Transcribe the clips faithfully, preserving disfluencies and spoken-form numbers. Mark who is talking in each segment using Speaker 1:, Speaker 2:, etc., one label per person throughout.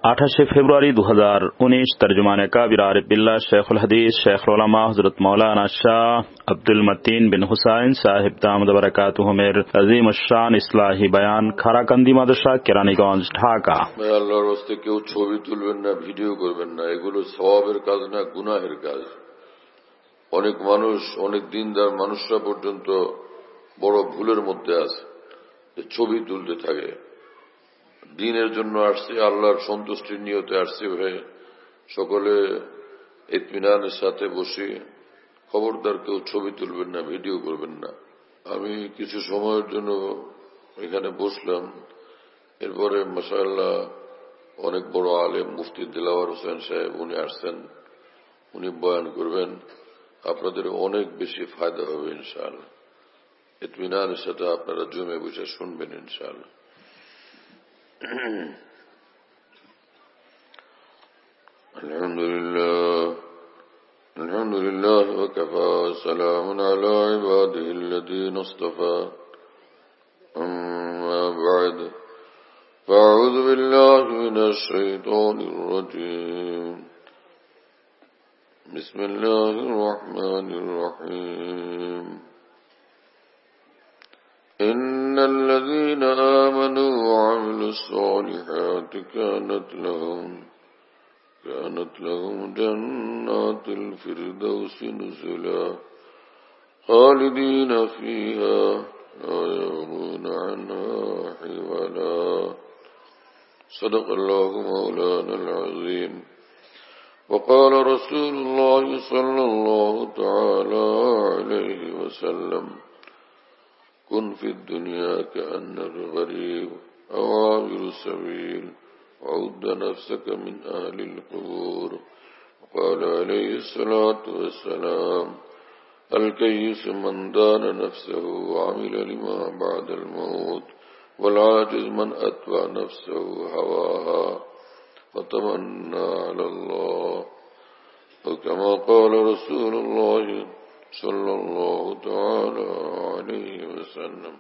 Speaker 1: আঠাশে ফেব্রুয়ারি দু হাজার উনিশ তর্জমানে কাবির আরিফ বিল্লাহ শেখুল হাদিস শেখুল উলামা হযরত মাওলানা শাহ আব্দুল মতিন বিন হুসাইন সাহেব দামাদ বারাকাতুহুমের আযীম শান ইসলাহি বয়ান খারাকান্দি মাদ্রাসা কেরানীগঞ্জ ঢাকা।
Speaker 2: আল্লাহর রাস্তায় কেউ ছবি তুলবেন না, ভিডিও করবেন না, এগুলো সওয়াবের কাজ না, গুনাহের কাজ। অনেক মানুষ, অনেক দিনদার মানুষরা পর্যন্ত বড় ভুলের মধ্যে আছে, ছবি তুলতে থাকে। দিনের জন্য আসছে, আল্লাহর সন্তুষ্টির নিয়তে আসছে ভাই, সকলে ইতমিনানের সাথে বসে খবরদার কেউ ছবি তুলবেন না, ভিডিও করবেন না। আমি কিছু সময়ের জন্য এখানে বসলাম, এরপরে মাশাআল্লাহ অনেক বড় আলেম মুফতি দিলাওয়ার হোসেন সাহেব উনি আসছেন, উনি বয়ান করবেন। আপনাদের অনেক বেশি ফায়দা হবে ইনশাআল্লাহ। ইতমিনানের সাথে আপনারা জমে বসে শুনবেন ইনশাআল্লাহ। আলহামদুলিল্লাহ আলহামদুলিল্লাহ ওয়া কাফা সালামুন আলা ইবাদিহিল্লাযীনা ইসতাফা আম্মা বা'দ ফাআউযু বিল্লাহি মিনাশ শাইতানির রাজীম বিসমিল্লাহির রহমানির রহিম إن الذين آمنوا وعملوا الصالحات كانت لهم كانت لهم جنات الفردوس نزلا خالدين فيها لا يبغون عنها حولا صدق الله مولانا العظيم وقال رسول الله صلى الله تعالى عليه وسلم كن في الدنيا كأنك غريب أو عابر السبيل وعد نفسك من أهل القبور. وقال عليه الصلاة والسلام الكيس من دان نفسه وعمل لما بعد الموت والعاجز من أتبع نفسه هواها وتمنى على الله وكما قال رسول الله সাল্লাল্লাহু তাআলা আলাইহি ওয়াসাল্লাম।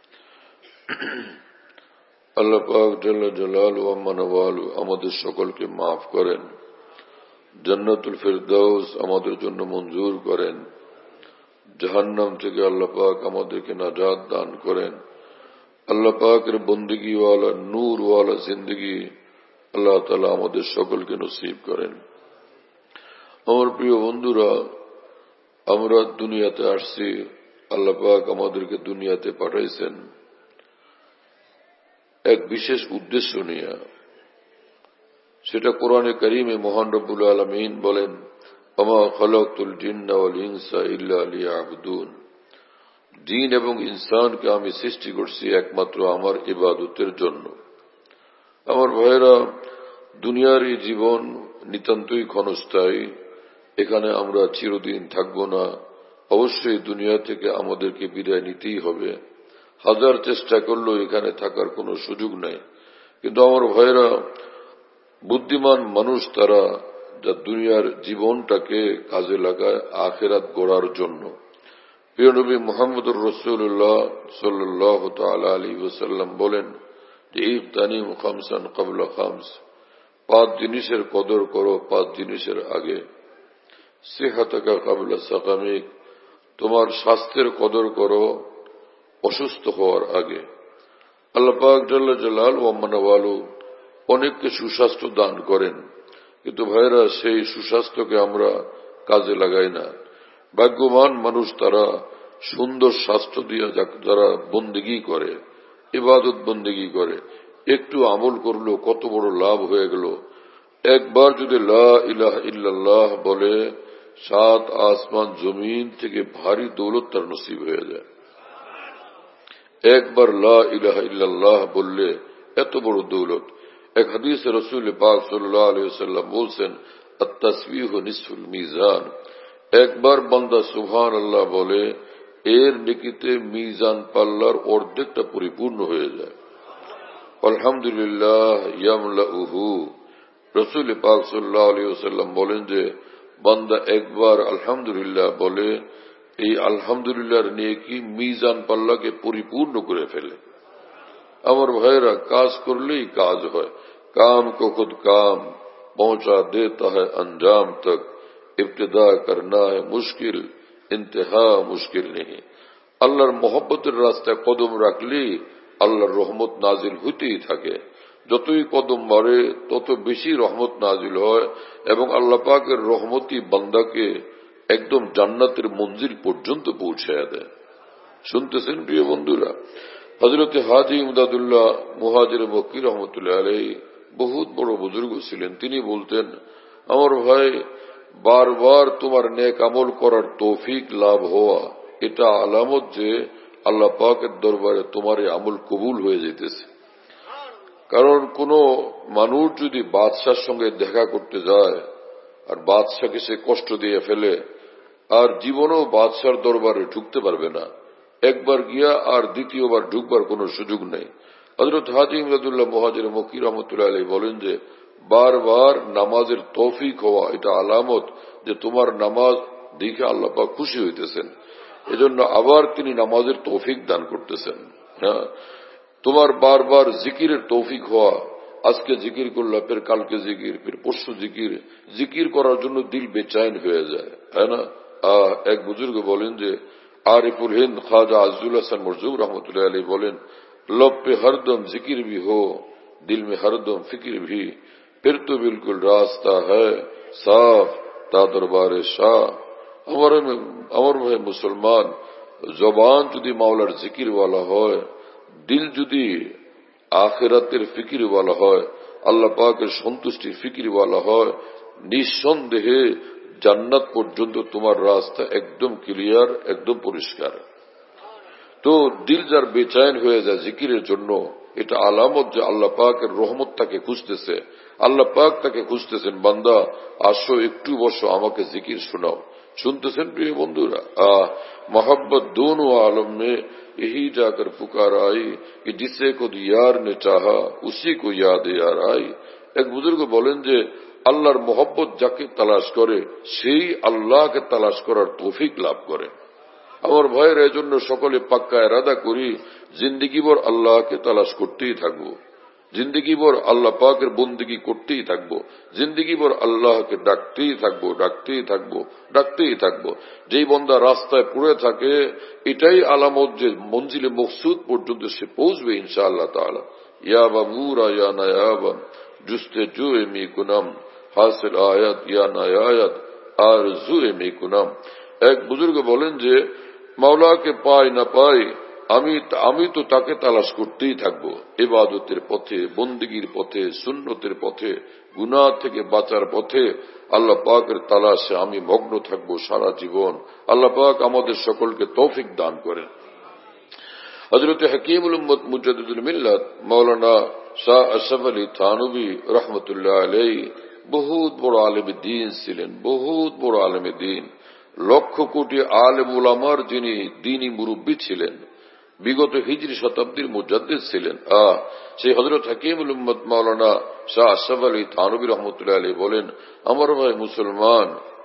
Speaker 2: আল্লাহ পাক জাল্লা জালালুহু ওয়া মানওয়ালু আমাদের সকলকে মাফ করেন, জান্নাতুল ফেরদাউস আমাদের জন্য মঞ্জুর করেন, জাহান্নাম থেকে আল্লাহ পাক আমাদেরকে নাজাত দান করেন। আল্লাহ পাকের বন্দেগী ওয়ালা নূর ওয়ালা জিন্দেগি আল্লাহ তাআলা আমাদের সকলকে নসিব করেন। আমার প্রিয় বন্ধুরা, আমরা দুনিয়াতে আসছি, আল্লাহ পাক আমাদেরকে দুনিয়াতে পাঠাইছেন এক বিশেষ উদ্দেশ্য নিয়ে। সেটা কোরআনে কারীমে মহান রব্বুল আলামিন বলেন, ওমা খালাকতুল জিন্না ওয়াল ইনসা ইল্লা লিয়াবুদুন। জিন এবং ইনসানকে আমি সৃষ্টি করছি একমাত্র আমার ইবাদতের জন্য। আমার ভাইরা, দুনিয়ার এই জীবন নিতান্তই ক্ষণস্থায়ী, এখানে আমরা চিরদিন থাকব না। অবশ্যই দুনিয়া থেকে আমাদেরকে বিদায় নিতেই হবে। হাজার চেষ্টা করলেও এখানে থাকার কোনো সুযোগ নাই। কিন্তু আমার ভাইরা, বুদ্ধিমান মানুষ তারা যা দুনিয়ার জীবনটাকে কাজে লাগায় আখিরাত গড়ার জন্য। প্রিয় নবী মুহাম্মদুর রাসূলুল্লাহ সাল্লাল্লাহু তাআলা আলাইহি ওয়াসাল্লাম বলেন যে ইফতানিম খামসান ক্বাবলা খামস, পাঁচ জিনিসের কদর করো পাঁচ জিনিসের আগে। সিহাতাকা ক্বাবলা সাকামিক, তোমার স্বাস্থ্যের কদর করো অসুস্থ হওয়ার আগে। আল্লাহ পাক জাল্লা জালালুহু ওয়া মানওয়ালু অনেককে সুস্বাস্থ্য দান করেন, কিন্তু ভাইরা সেই সুস্বাস্থ্যকে আমরা কাজে লাগাই না। ভাগ্যবান মানুষ তারা সুন্দর স্বাস্থ্য দিয়ে যারা বন্দেগী করে, ইবাদত বন্দেগী করে, একটু আমল করলো কত বড় লাভ হয়ে গেল। একবার যদি লা ইলাহা ইল্লাল্লাহ বলে, সাত আসমান জমিন থেকে ভারী দৌলত তার নসিব হয়ে যায়। একবার লা ইলাহা ইল্লাল্লাহ বললে এত বড় দৌলত। এক হাদিসে রাসূল পাক সাল্লাল্লাহু আলাইহি ওয়াসাল্লাম বলছেন, আত-তাসবিহু নিসফুল মিজান। একবার বান্দা সুবহানাল্লাহ বলে, এর নেকিতে মিজান পাল্লার অর্ধেকটা পরিপূর্ণ হয়ে যায়। আলহামদুলিল্লাহ ইয়ামলাউহু। রাসূল পাক সাল্লাল্লাহু আলাইহি ওয়াসাল্লাম বলেন যে বান্দা একবার আলহামদুলিল্লাহ বলে, এই আলহামদুলিল্লাহর নেকি মিজান পাল্লাকে পরিপূর্ণ করে ফেলে। আমার ভাইয়েরা, কাজ করলেই কাজ হয়, काम को खुद काम पहुंचा देता है अंजाम तक, इब्तिदा करना है मुश्किल इंतहा मुश्किल नहीं। আল্লাহর মহব্বতের রাস্তায় কদম রাখলি আল্লাহর রহমত নাজিল হইতেই থাকে। যতই কদম বাড়ে তত বেশি রহমত নাজিল হয় এবং আল্লাহ পাকের রহমতই বান্দাকে একদম জান্নাতের মঞ্জিল পর্যন্ত পৌঁছায় দেয়। শুনতেছেন প্রিয় বন্ধুরা, হযরত হাজী ইমদাদুল্লাহ মুহাজির মক্কি রহমতুল্লাহ আলাইহি বহুত বড় বুজুর্গ ছিলেন। তিনি বলতেন, আমার ভাই, বারবার তোমার নেক আমল করার তৌফিক লাভ হওয়া এটা আলামত যে আল্লাহ পাকের দরবারে তোমার এই আমল কবুল হয়ে যেতেছে। কারণ কোন মানুষ যদি বাদশার সঙ্গে দেখা করতে যায় আর বাদশাকে সে কষ্ট দিয়ে ফেলে, আর জীবনেও বাদশার দরবারে ঢুকতে পারবে না, একবার গিয়া আর দ্বিতীয়বার ঢুকবার কোন সুযোগ নেই। হযরত হাজী ইমদাদুল্লাহ মুহাজির মক্কি রহমতুল্লাহ আলাইহি বলেন যে বারবার নামাজের তৌফিক হওয়া এটা আলামত যে তোমার নামাজ দেখে আল্লাহ পাক খুশি হইতেছেন, এজন্য আবার তিনি নামাজের তৌফিক দান করতেছেন। হ্যাঁ, তোমার বারবার জিকিরের তৌফিক হওয়া, আজকে জিকির করলা, ফের কালকে জিকির, ফের পরশু জিকির, জিকির করার জন্য দিল বেচাইন হয়ে যায়, তাই না? এক বুজুর্গ বলেন যে आरिफुल हिंद ख्वाजा अज़ीजुल हसन मरज़ूक रहमतुल्लाह अलैह बोलेन, लब पे हरदम जिक्र भी हो, दिल में हरदम फिक्र भी, फिर तो बिल्कुल रास्ता है साफ ता दरबार शाह। আমার আমার ভাই মুসলমান, জবান যদি মাওলার জিকির ওয়ালা হয়, দিল যদি আখিরাতের ফিকির ওয়ালা হয়, আল্লাহ পাকের সন্তুষ্টির ফিকির ওয়ালা হয়, নিঃসন্দেহে জান্নাত পর্যন্ত তোমার রাস্তা একদম ক্লিয়ার, একদম পরিষ্কার। তো দিল যার বেচাইন হয়ে যায় জিকিরের জন্য, এটা আলামত যে আল্লাহ পাকের রহমত তাকে খুঁজতেছে, আল্লাহ পাক তাকে খুঁজতেছেন, বান্দা আসো একটু বসো, আমাকে জিকির শোনাও। सुनते प्रिय बंधुरा, मोहब्बत दोनों आलम में यही जाकर पुकार आई कि जिसे खुद यार ने चाहा उसी को याद यार आई। एक बुजुर्ग बोलें जे আল্লাহর মোহব্বত যাকে তালাশ করে সেই আল্লাহকে তালাশ করার তৌফিক লাভ করে। আমার ভাইয়ের এজন্য সকলে পাক্কা ইরাদা করি, জিন্দেগি ভর আল্লাহকে তালাশ করতেই থাকবো, জিন্দেগি ভর আল্লাহ পাকের বন্দেগি করতেই থাকবো, জিন্দেগি ভর আল্লাহকে ডাকতেই থাকবো, ডাকতেই থাকবো, ডাকতেই থাকবো। যেই বন্দা রাস্তায় পড়ে থাকে এটাই আলামত যে মঞ্জিলে মকসুদ পর্যন্ত সে পৌঁছবে ইনশাআল্লাহ তাআলা। ইয়া বাবুরা ইয়া নায়াবা জুস্তে জুয়ে মি কুনাম হাসিল আয়াত ইয়া নায়াত আর জুয়ে মি কুনাম। এক বুজুর্গ বলেন যে মাওলাকে পাই না পাই, আমি আমি তো তাকে তালাশ করতেই থাকবো, ইবাদতের পথে, বন্দেগীর পথে, সুন্নতের পথে, গুনাহ থেকে বাঁচার পথে আল্লাহ পাকের তালাশে আমি মগ্ন থাকবো সারা জীবন। আল্লাহ পাক আমাদের সকলকে তৌফিক দান করেন। হযরত হাকিমুল উম্মত মুজাদ্দিদুল মিল্লাত মাওলানা শাহ আশরাফ আলী থানভী রহমতুল্লাহ আলাইহি বহুত বড় আলেমে দ্বীন ছিলেন, বহুত বড় আলেমে দ্বীন, লক্ষ কোটি আলেম উলামার যিনি দ্বীনী মুরব্বী ছিলেন, বিগত হিজরি শতাব্দীর মুজাদ্দিদ ছিলেন। আহ সেই হযরত হাকিমুল উম্মত মাওলানা শাহ আশরাফ আলী থানভী রহমতুল্লাহ আলাইহি বলেন, আমার ভাই মুসলমান,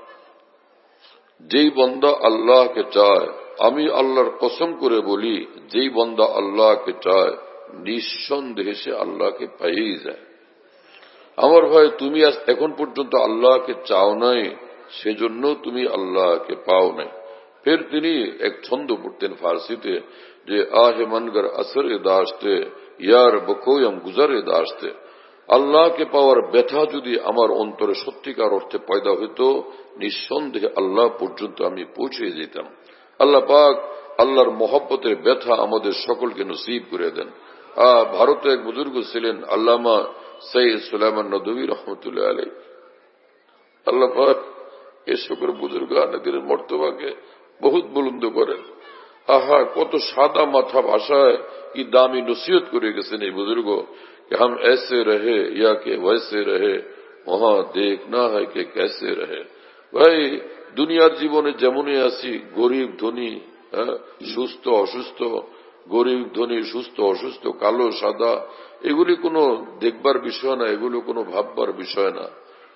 Speaker 2: যেই বান্দা আল্লাহকে চায়, আমি আল্লাহর কসম করে বলি, যেই বান্দা আল্লাহকে চায় নিঃসন্দেহে সে আল্লাহকে পাইয়েই যায়। আমার ভাই, তুমি আজ এখন পর্যন্ত আল্লাহকে চাও নাই, সেজন্য তুমি আল্লাহকে পাও নাই। ফের তিনি এক ছন্দ পড়তেন ফার্সিতে যে আহে মনগর আসর এ দাশতে ইয়ার বকোয়ম গুজর এ দাশতে। আল্লাহকে পাওয়ার ব্যথা যদি আমার অন্তরে সত্যিকার অর্থে পয়দা হইতো, নিঃসন্দেহে আল্লাহ পর্যন্ত আমি পৌঁছে যেতাম। আল্লাহ পাক আল্লাহর মহব্বতের ব্যথা আমাদের সকলকে নসিব করে দেন। আহ ভারতে এক বুজুর্গ ছিলেন আল্লামা সৈয়দ সুলাইমান নদভী রহমতুল্লাহ আলাইহি। আল্লাহ পাক এ সকল বুজুর্গানের মর্তবাকে বহুত বুলন্দ করেন। আহা, কত সাদা মাথা ভাষায় কি দামি নসিহত করে গেছেন এই বুজুর্গ, कि हम ऐसे रहे या कि वैसे रहे, वहां देखना है कि कैसे रहे। ভাই, দুনিয়ার জীবনে যেমনই আছি, গরিব ধনী, সুস্থ অসুস্থ, গরিব ধনী, সুস্থ অসুস্থ, কালো সাদা, এগুলি কোনো দেখবার বিষয় না, এগুলো কোনো ভাববার বিষয় না।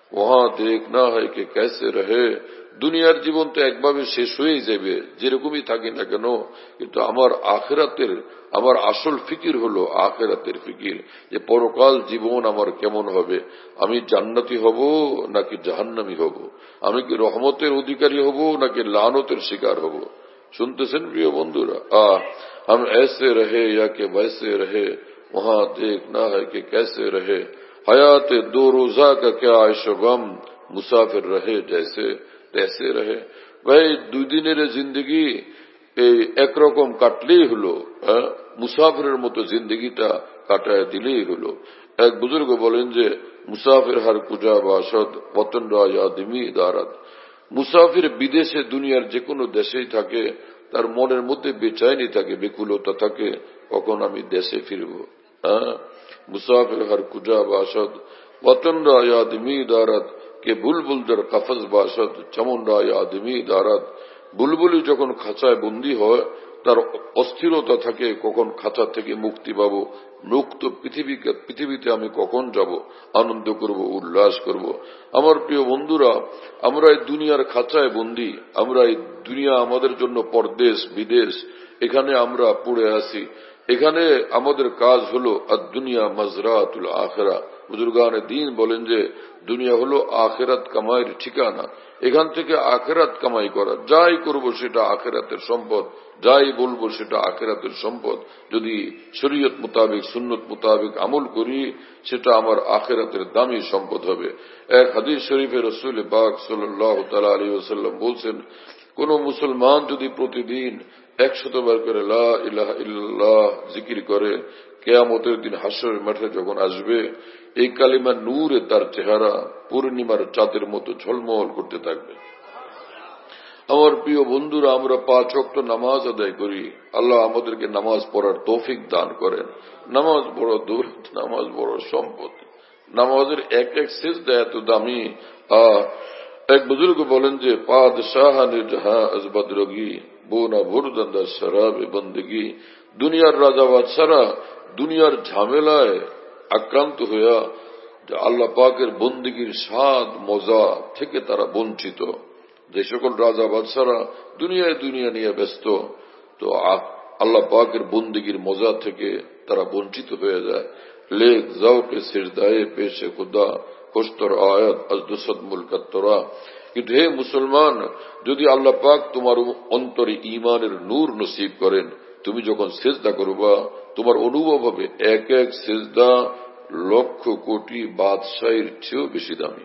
Speaker 2: वहां देखना है कि कैसे रहे। দুনিয়ার জীবন তো একভাবে শেষ হয়েই যাবে, যেরকমই থাকি না কেন, কিন্তু আমার আখিরাতের, আমার আসল ফিকির হলো আখিরাতের ফিকির, যে পরকাল জীবন আমার কেমন হবে, আমি জান্নাতি হব নাকি জাহান্নামী হব, আমি কি রহমতের অধিকারী হব নাকি লানতের শিকার হব। শুনতেছেন প্রিয় বন্ধুরা, আহ हम ऐसे रहे या कि वैसे रहे, वहां देखना है कि कैसे रहे। हयात दो रोजा का क्या आयशो गम, मुसाफिर रहे जैसे तैसे रहे। भाई দুই দিনের জিন্দেগি এই একরকম কাটলেই হলো, মুসাফিরের মতো জিন্দেগিটা কাটায় দিলেই হলো। এক বুজুর্গ বলেন যে মুসাফির হার কুজা বাসদ ওতন রা ইয়াদমি দারাত। মুসাফির বিদেশে দুনিয়ার যে কোনো দেশেই থাকে, তার মনের মধ্যে বেচাইনি থাকে, বেকুলতা থাকে, কখন আমি দেশে ফিরব। হ্যাঁ, মুসাফির হার কুজা বাসদ ওতন রা ইয়াদমি দারাত কে বুলবুলদের কাফজ বাসদ চমন রা ইয়াদমি দারাত। বুলবুলি যখন খাঁচায় বন্দী হয়, তার অস্থিরতা থাকে, কখন খাঁচা থেকে মুক্তি পাবো, মুক্ত পৃথিবীকে, পৃথিবীতে আমি কখন যাব, আনন্দ করব, উল্লাস করব। আমার প্রিয় বন্ধুরা, আমরা এই দুনিয়ার খাঁচায় বন্দী, আমরা এই দুনিয়া আমাদের জন্য পরদেশ, বিদেশ, এখানে আমরা পড়ে আছি। এখানে আমাদের কাজ হলো আর দুনিয়া মাজরাতুল আখিরা। বুজুর্গানে দ্বীন বলেন যে দুনিয়া হলো আখিরাত কামাইয়ের ঠিকানা, এখান থেকে আখিরাত কামাই করা। যাই করব সেটা আখিরাতের সম্পদ, যাই বলবো সেটা আখিরাতের সম্পদ। যদি শরীয়ত মোতাবেক, সুন্নত মোতাবেক আমল করি, সেটা আমার আখিরাতের দামি সম্পদ হবে। এক হাদিস শরীফে রাসূল পাক সাল্লাল্লাহু তাআলা আলাইহি ওয়াসাল্লাম বলছেন, কোন মুসলমান যদি প্রতিদিন একশতবার করে লা ইলাহা ইল্লাল্লাহ জিকির করে, কিয়ামতের দিন হাসরের মাঠে যখন আসবে, এই কালিমার নূরে তার চেহারা পূর্ণিমার চাঁদের মতো ঝলমল করতে থাকবে। আমার প্রিয় বন্ধুরা, আমরা পাঁচ ওয়াক্ত নামাজ আদায় করি, আল্লাহ আমাদেরকে নামাজ পড়ার তৌফিক দান করেন। নামাজ বড় দৌলত, নামাজ বড় সম্পদ, নামাজের এক এক সিজদা এত দামি। আহ এক বুজুর্গ বলেন যে পাদশাহ নে জাহাঁ আজ বদরগি বোনা ভুরদন্দা শরাবে বন্দগি। দুনিয়ার রাজা বাদশারা দুনিয়ার ঝামেলায় আক্রান্ত হইয়া আল্লাহ পাকের বন্দিগির স্বাদ মজা থেকে তারা বঞ্চিত। যে সকল রাজা বাদশারা দুনিয়ায় দুনিয়া নিয়ে ব্যস্ত, তো আল্লাহ পাকের বন্দিগির মজা থেকে তারা বঞ্চিত হয়ে যায়। লেখ যাও কে সিজদায়ে পেশে খুদা খুশতর আয়াত আজদুসদ মুলকাত তোরা। কিন্তু হে মুসলমান, যদি আল্লাহ পাক তোমার অন্তরে ঈমানের নূর নসিব করেন, তুমি যখন সিজদা করবা, তোমার অনুভব হবে এক এক সিজদা লক্ষ কোটি বাদশাহের চেয়েও বেশি দামি।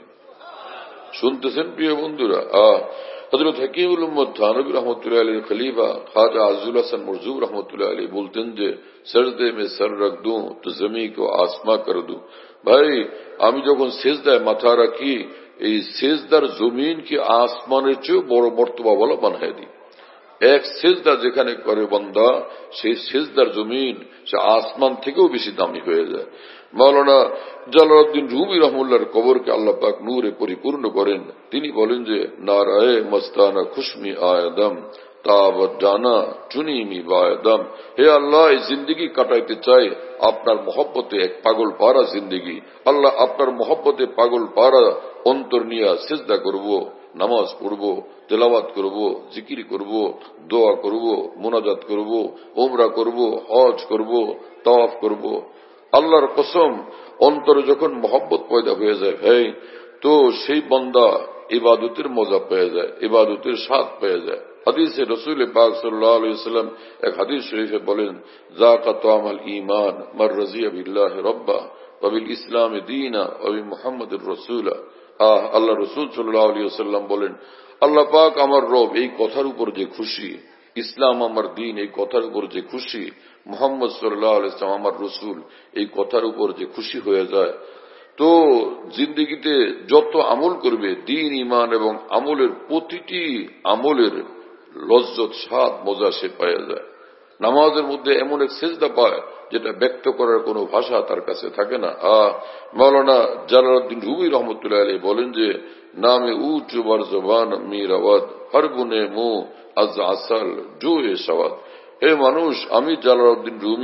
Speaker 2: শুনতেছেন প্রিয় বন্ধুরা, আহ হযরত হাকিমুল উম্মত থানবী রহমতুল্লাহ আলাইহির খলিফা খাজা আজুল হাসান মরজুক রহমতুল্লাহ আলাইহি বলতেন যে সজদে মে সর রখ दूं তো জমি কো আসমা কর दूं। ভাই, আমি যখন সিজদায় মাথা রাখি, এই সিজদার জমিনকে আসমানের চেয়েও বড় মর্তবা বলা বানায় দিই। এক সিজদা যেখানে করে বান্দা, সেই সিজদার জমিন সে আসমান থেকেও বেশি দামি হয়ে যায়। মাওলানা জালালউদ্দিন রুমি রহমতুল্লাহর কবরকে আল্লাহ পাক নূরে পরিপূর্ণ করেন। তিনি বলেন যে নারায়ে মস্তানা খুশমি আয়দম তাবত জানা চুনিমি বায়দম। হে আল্লাহ, এই জিন্দগি কাটাইতে চাই আপনার মহব্বতে, এক পাগল পারা জিন্দগি। আল্লাহ, আপনার মহব্বতে পাগল পারা অন্তর নিয়ে সিজদা করব, নামাজ পড়ব, তেলাওয়াত করব, জিকির করব, দোয়া করব, মুনাজাত করব, উমরা করব, হজ করব, তাওয়াফ করব। আল্লাহর কসম, অন্তরে যখন মহব্বত পয়দা হয়ে যায় ভাই, তো সেই বান্দা ইবাদতের মজা পেয়ে যায়, ইবাদতের স্বাদ পেয়ে যায়। হাদিসে রাসূল পাক সাল্লাল্লাহু আলাইহি ওয়াসাল্লাম এক হাদিস শরীফে বলেন, যাকা তামাল ঈমান মার রাজিয়া বিল্লাহি রাব্বা ওয়া বিল ইসলাম দীনা ওয়া বি মুহাম্মাদির রাসূলা। আহ আল্লাহ রাসূল সাল্লাল্লাহু আলাইহি ওয়াসাল্লাম বলেন, আল্লাহ পাক আমার রব এই কথার উপর যে খুশি, ইসলাম আমার দিন এই কথার উপর যে খুশি, মুহাম্মদ সাল্লাল্লাহু আলাইহি ওয়াসাল্লাম আমার রাসূল এই কথার উপর যে খুশি হয়ে যায়, তো জিন্দগিতে যত আমল করবে, দিন ঈমান এবং আমলের প্রতিটি আমলের লজ্জত স্বাদ মজা সে পাওয়া যায়। নামাজের মধ্যে এমন এক সিজদা পায় যেটা ব্যক্ত করার কোনো ভাষা তার কাছে থাকে না। আহ মাওলানা জালালউদ্দিন রুমি রহমতুল্লাহ আলাইহি বলেন যে নামে উঁচু বার জবান মির আওয়াজ হর গুনে মুহ আজ আসাল জো এ সওয়াদ। হে মানুষ, আমি জালালউদ্দিন রুমি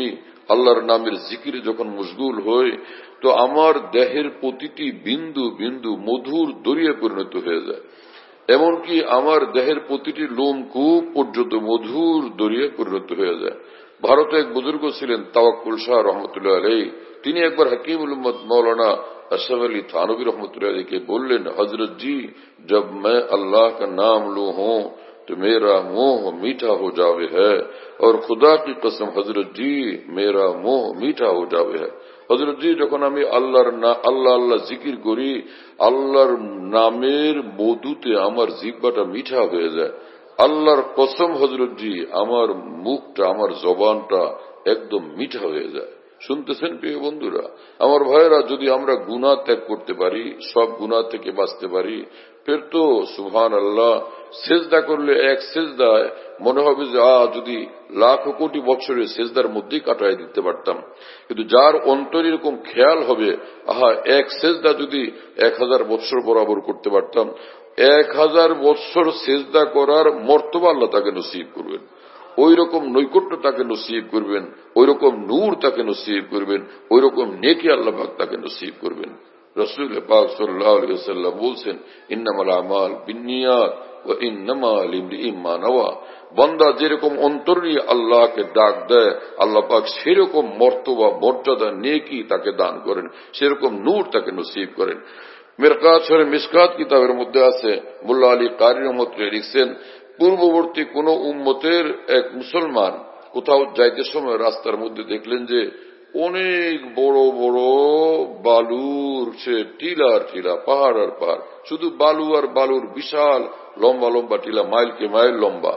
Speaker 2: আল্লাহর নামের জিকিরে যখন মশগুল হই, তো আমার দেহের প্রতিটি বিন্দু বিন্দু মধুর দরিয়া পরিণত হয়ে যায়। এমনকি আমার দেহের প্রতিটি লোমকূপ পর্যন্ত মধুর দরিয়া পরিণত হয়ে যায়। ভারতে এক বুজুর্গ ছিলেন তাওয়াক্কুল শাহ রহমতুল্লাহ আলাইহি। তিনি একবার হাকিমুল উম্মত মৌলানা আশরাফ আলী থানভী রহমতুল্লাহ আলাইহি কে বললেন, হজরত জি, जब मैं अल्लाह का नाम लूं हूं तो मेरा मुंह मीठा हो जावे है, और खुदा की कसम हजरत जी मेरा मुंह मीठा हो जावे है। হযরত জি, যখন আমি আল্লাহর না আল্লাহ আল্লাহ জিকির করি, আল্লাহর নামের মধুতে আমার জিহ্বাটা মিঠা হয়ে যায়। আল্লাহর কসম হযরত জি, আমার মুখটা আমার জবানটা একদম মিঠা হয়ে যায়। শুনতেছেন প্রিয় বন্ধুরা, আমার ভাইয়েরা, যদি আমরা গুনাহ ত্যাগ করতে পারি, সব গুনাহ থেকে বাঁচতে পারি, ফের তো সুবহান আল্লাহ, সেজদা করলে এক সেজদায় মনে হবে যে আ যদি লাখ কোটি বছরের সেজদার মধ্যেই কাটায় দিতে পারতাম। কিন্তু যার অন্তর এরকম খেয়াল হবে, আহা এক সেজদা যদি এক হাজার বছর বরাবর করতে পারতাম, এক হাজার বছর সেজদা করার মর্তবা আল্লাহ তাকে নসিব করবেন, ওই রকম নৈকট্য তাকে নসিব করবেন, ওই রকম নূর তাকে নসিব করবেন, ওই রকম নেকি আল্লাহ পাক তাকে নসিব করবেন। রাসূল পাক সাল্লাল্লাহু আলাইহি ওয়াসাল্লাম বলছেন, ইন্নামাল আমাল বিন্নিয়াত ওয়া ইন্নামা লিমরিইম মা নাওয়া। বান্দা যেরকম অন্তর নিয়ে আল্লাহকে ডাক দেয়, আল্লাহ পাক সেরকম মর্তবা মর্যাদা নেকি তাকে দান করেন, সেরকম নূর তাকে নসিব করেন। মিরকাত শরীফ মিশকাত কিতাবের মধ্যে আছে, মোল্লা আলী কারি রহমতুল্লাহ লিখছেন, পূর্ববর্তী কোন উম্মতের এক মুসলমান কোথাও যাইতে সময় রাস্তার মধ্যে দেখলেন যে অনেক বড় বড় বালুর সে টিলার টিলা, পাহাড় আর পাহাড়, শুধু বালু আর বালুর বিশাল লম্বা লম্বা টিলা, মাইলকে মাইল লম্বা।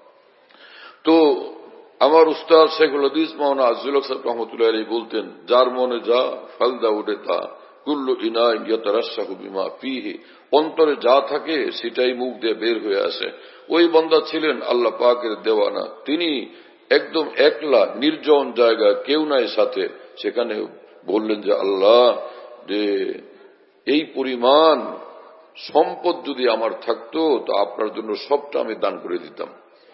Speaker 2: তো আমার উস্তাদ শেখুল হাদিস মাওলানা আজিজুল হক সাহেব রহমতুল্লাহ আলাইহি বলতেন, যার মনে যা ফালদা উঠে তা, কুল্লু ইনাইন ইয়াতারাশাহু বিমা ফীহি, অন্তরে যা থাকে সেটাই মুখ দিয়ে বের হয়ে আসে। ওই বান্দা ছিলেন আল্লাহ পাকের দেওয়ানা। তিনি একদম একলা নির্জন জায়গা, কেউ নাই সাথে, সেখানে বললেন যে আল্লাহ, যে এই পরিমাণ সম্পদ যদি আমার থাকতো তো আপনার জন্য সবটা আমি দান করে দিতাম।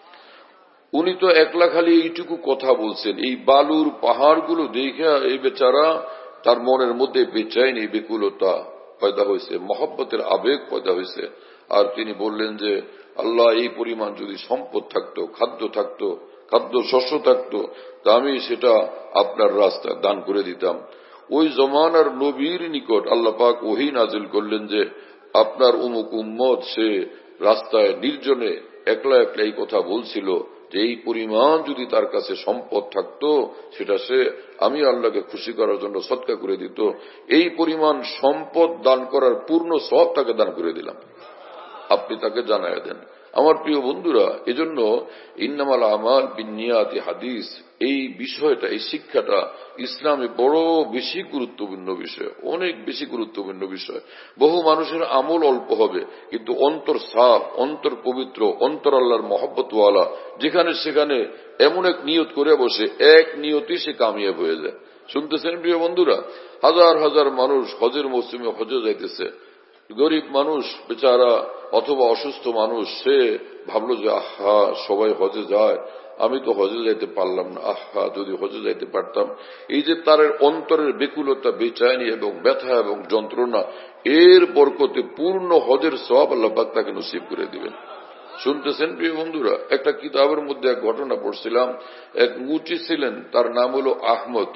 Speaker 2: উনি তো একলা খালি এইটুকু কথা বলছেন, এই বালুর পাহাড়গুলো দেখে এই বেচারা তার মনের মধ্যে বেচাইনি বেকুলতা পয়দা হয়েছে, মহব্বতের আবেগ পয়দা হয়েছে। আর তিনি বললেন যে আল্লাহ, এই পরিমাণ যদি সম্পদ থাকতো, খাদ্য থাকতো, খাদ্য শস্য থাকতো, তা আমি সেটা আপনার রাস্তায় দান করে দিতাম। ওই জমানার নবীর নিকট আল্লাহ পাক ওহী নাজিল করলেন যে আপনার উমুক উম্মত সে রাস্তায় নির্জনে একলা একলা এই কথা বলছিল যে এই পরিমাণ যদি তার কাছে সম্পদ থাকতো, সেটা সে আমি আল্লাহকে খুশি করার জন্য সদকা করে দিত। এই পরিমাণ সম্পদ দান করার পূর্ণ সওয়াব তাকে দান করে দিলাম, আপনি তাকে জানায় দেন। আমার প্রিয় বন্ধুরা, এজন্য ইন্নামাল আমাল বিন্নিয়াতি হাদিস, এই বিষয়টা, এই শিক্ষাটা ইসলামে বড় বেশি গুরুত্বপূর্ণ বিষয়, অনেক বেশি গুরুত্বপূর্ণ বিষয়। বহু মানুষের আমল অল্প হবে, কিন্তু অন্তর সাফ, অন্তর পবিত্র, অন্তর আল্লাহর মহব্বতওয়ালা, যেখানে সেখানে এমন এক নিয়ত করে বসে, এক নিয়তেই সে কামিয়াব হয়ে যায়। শুনতেছেন প্রিয় বন্ধুরা, হাজার হাজার মানুষ হজের মৌসুমে হজে যাইতেছে। গরিব মানুষ বেচারা অথবা অসুস্থ মানুষ, সে ভাবলো যে আহা সবাই হজে যায়, আমি তো হজে যাইতে পারলাম না, আহা যদি হজে যাইতে পারতাম। এই যে তার অন্তরের বেকুলতা, বেচাইনি এবং ব্যথা এবং যন্ত্রণা, এর বরকতে পূর্ণ হজের সওয়াব আল্লাহ পাক তাকে নসিব করে দিবেন। শুনতেছেন প্রিয় বন্ধুরা, একটা কিতাবের মধ্যে এক ঘটনা পড়ছিলাম। এক মুচি ছিলেন, তার নাম হলো আহমদ।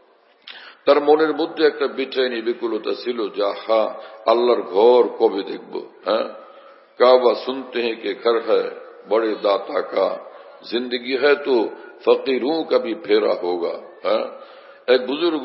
Speaker 2: তার মনের মধ্যে একটা বেচাইনি বেকুলতা ছিল যে আহা আল্লাহর ঘর কবে দেখব। হ্যাঁ, কাবা শুনতে হ্যাঁ কে ঘর হ্যায় বড়ে দাতা কা, জিন্দগি হ্যায় তো ফকিরোं का भी फेरा होगा। হ্যাঁ, এক বুজুর্গ,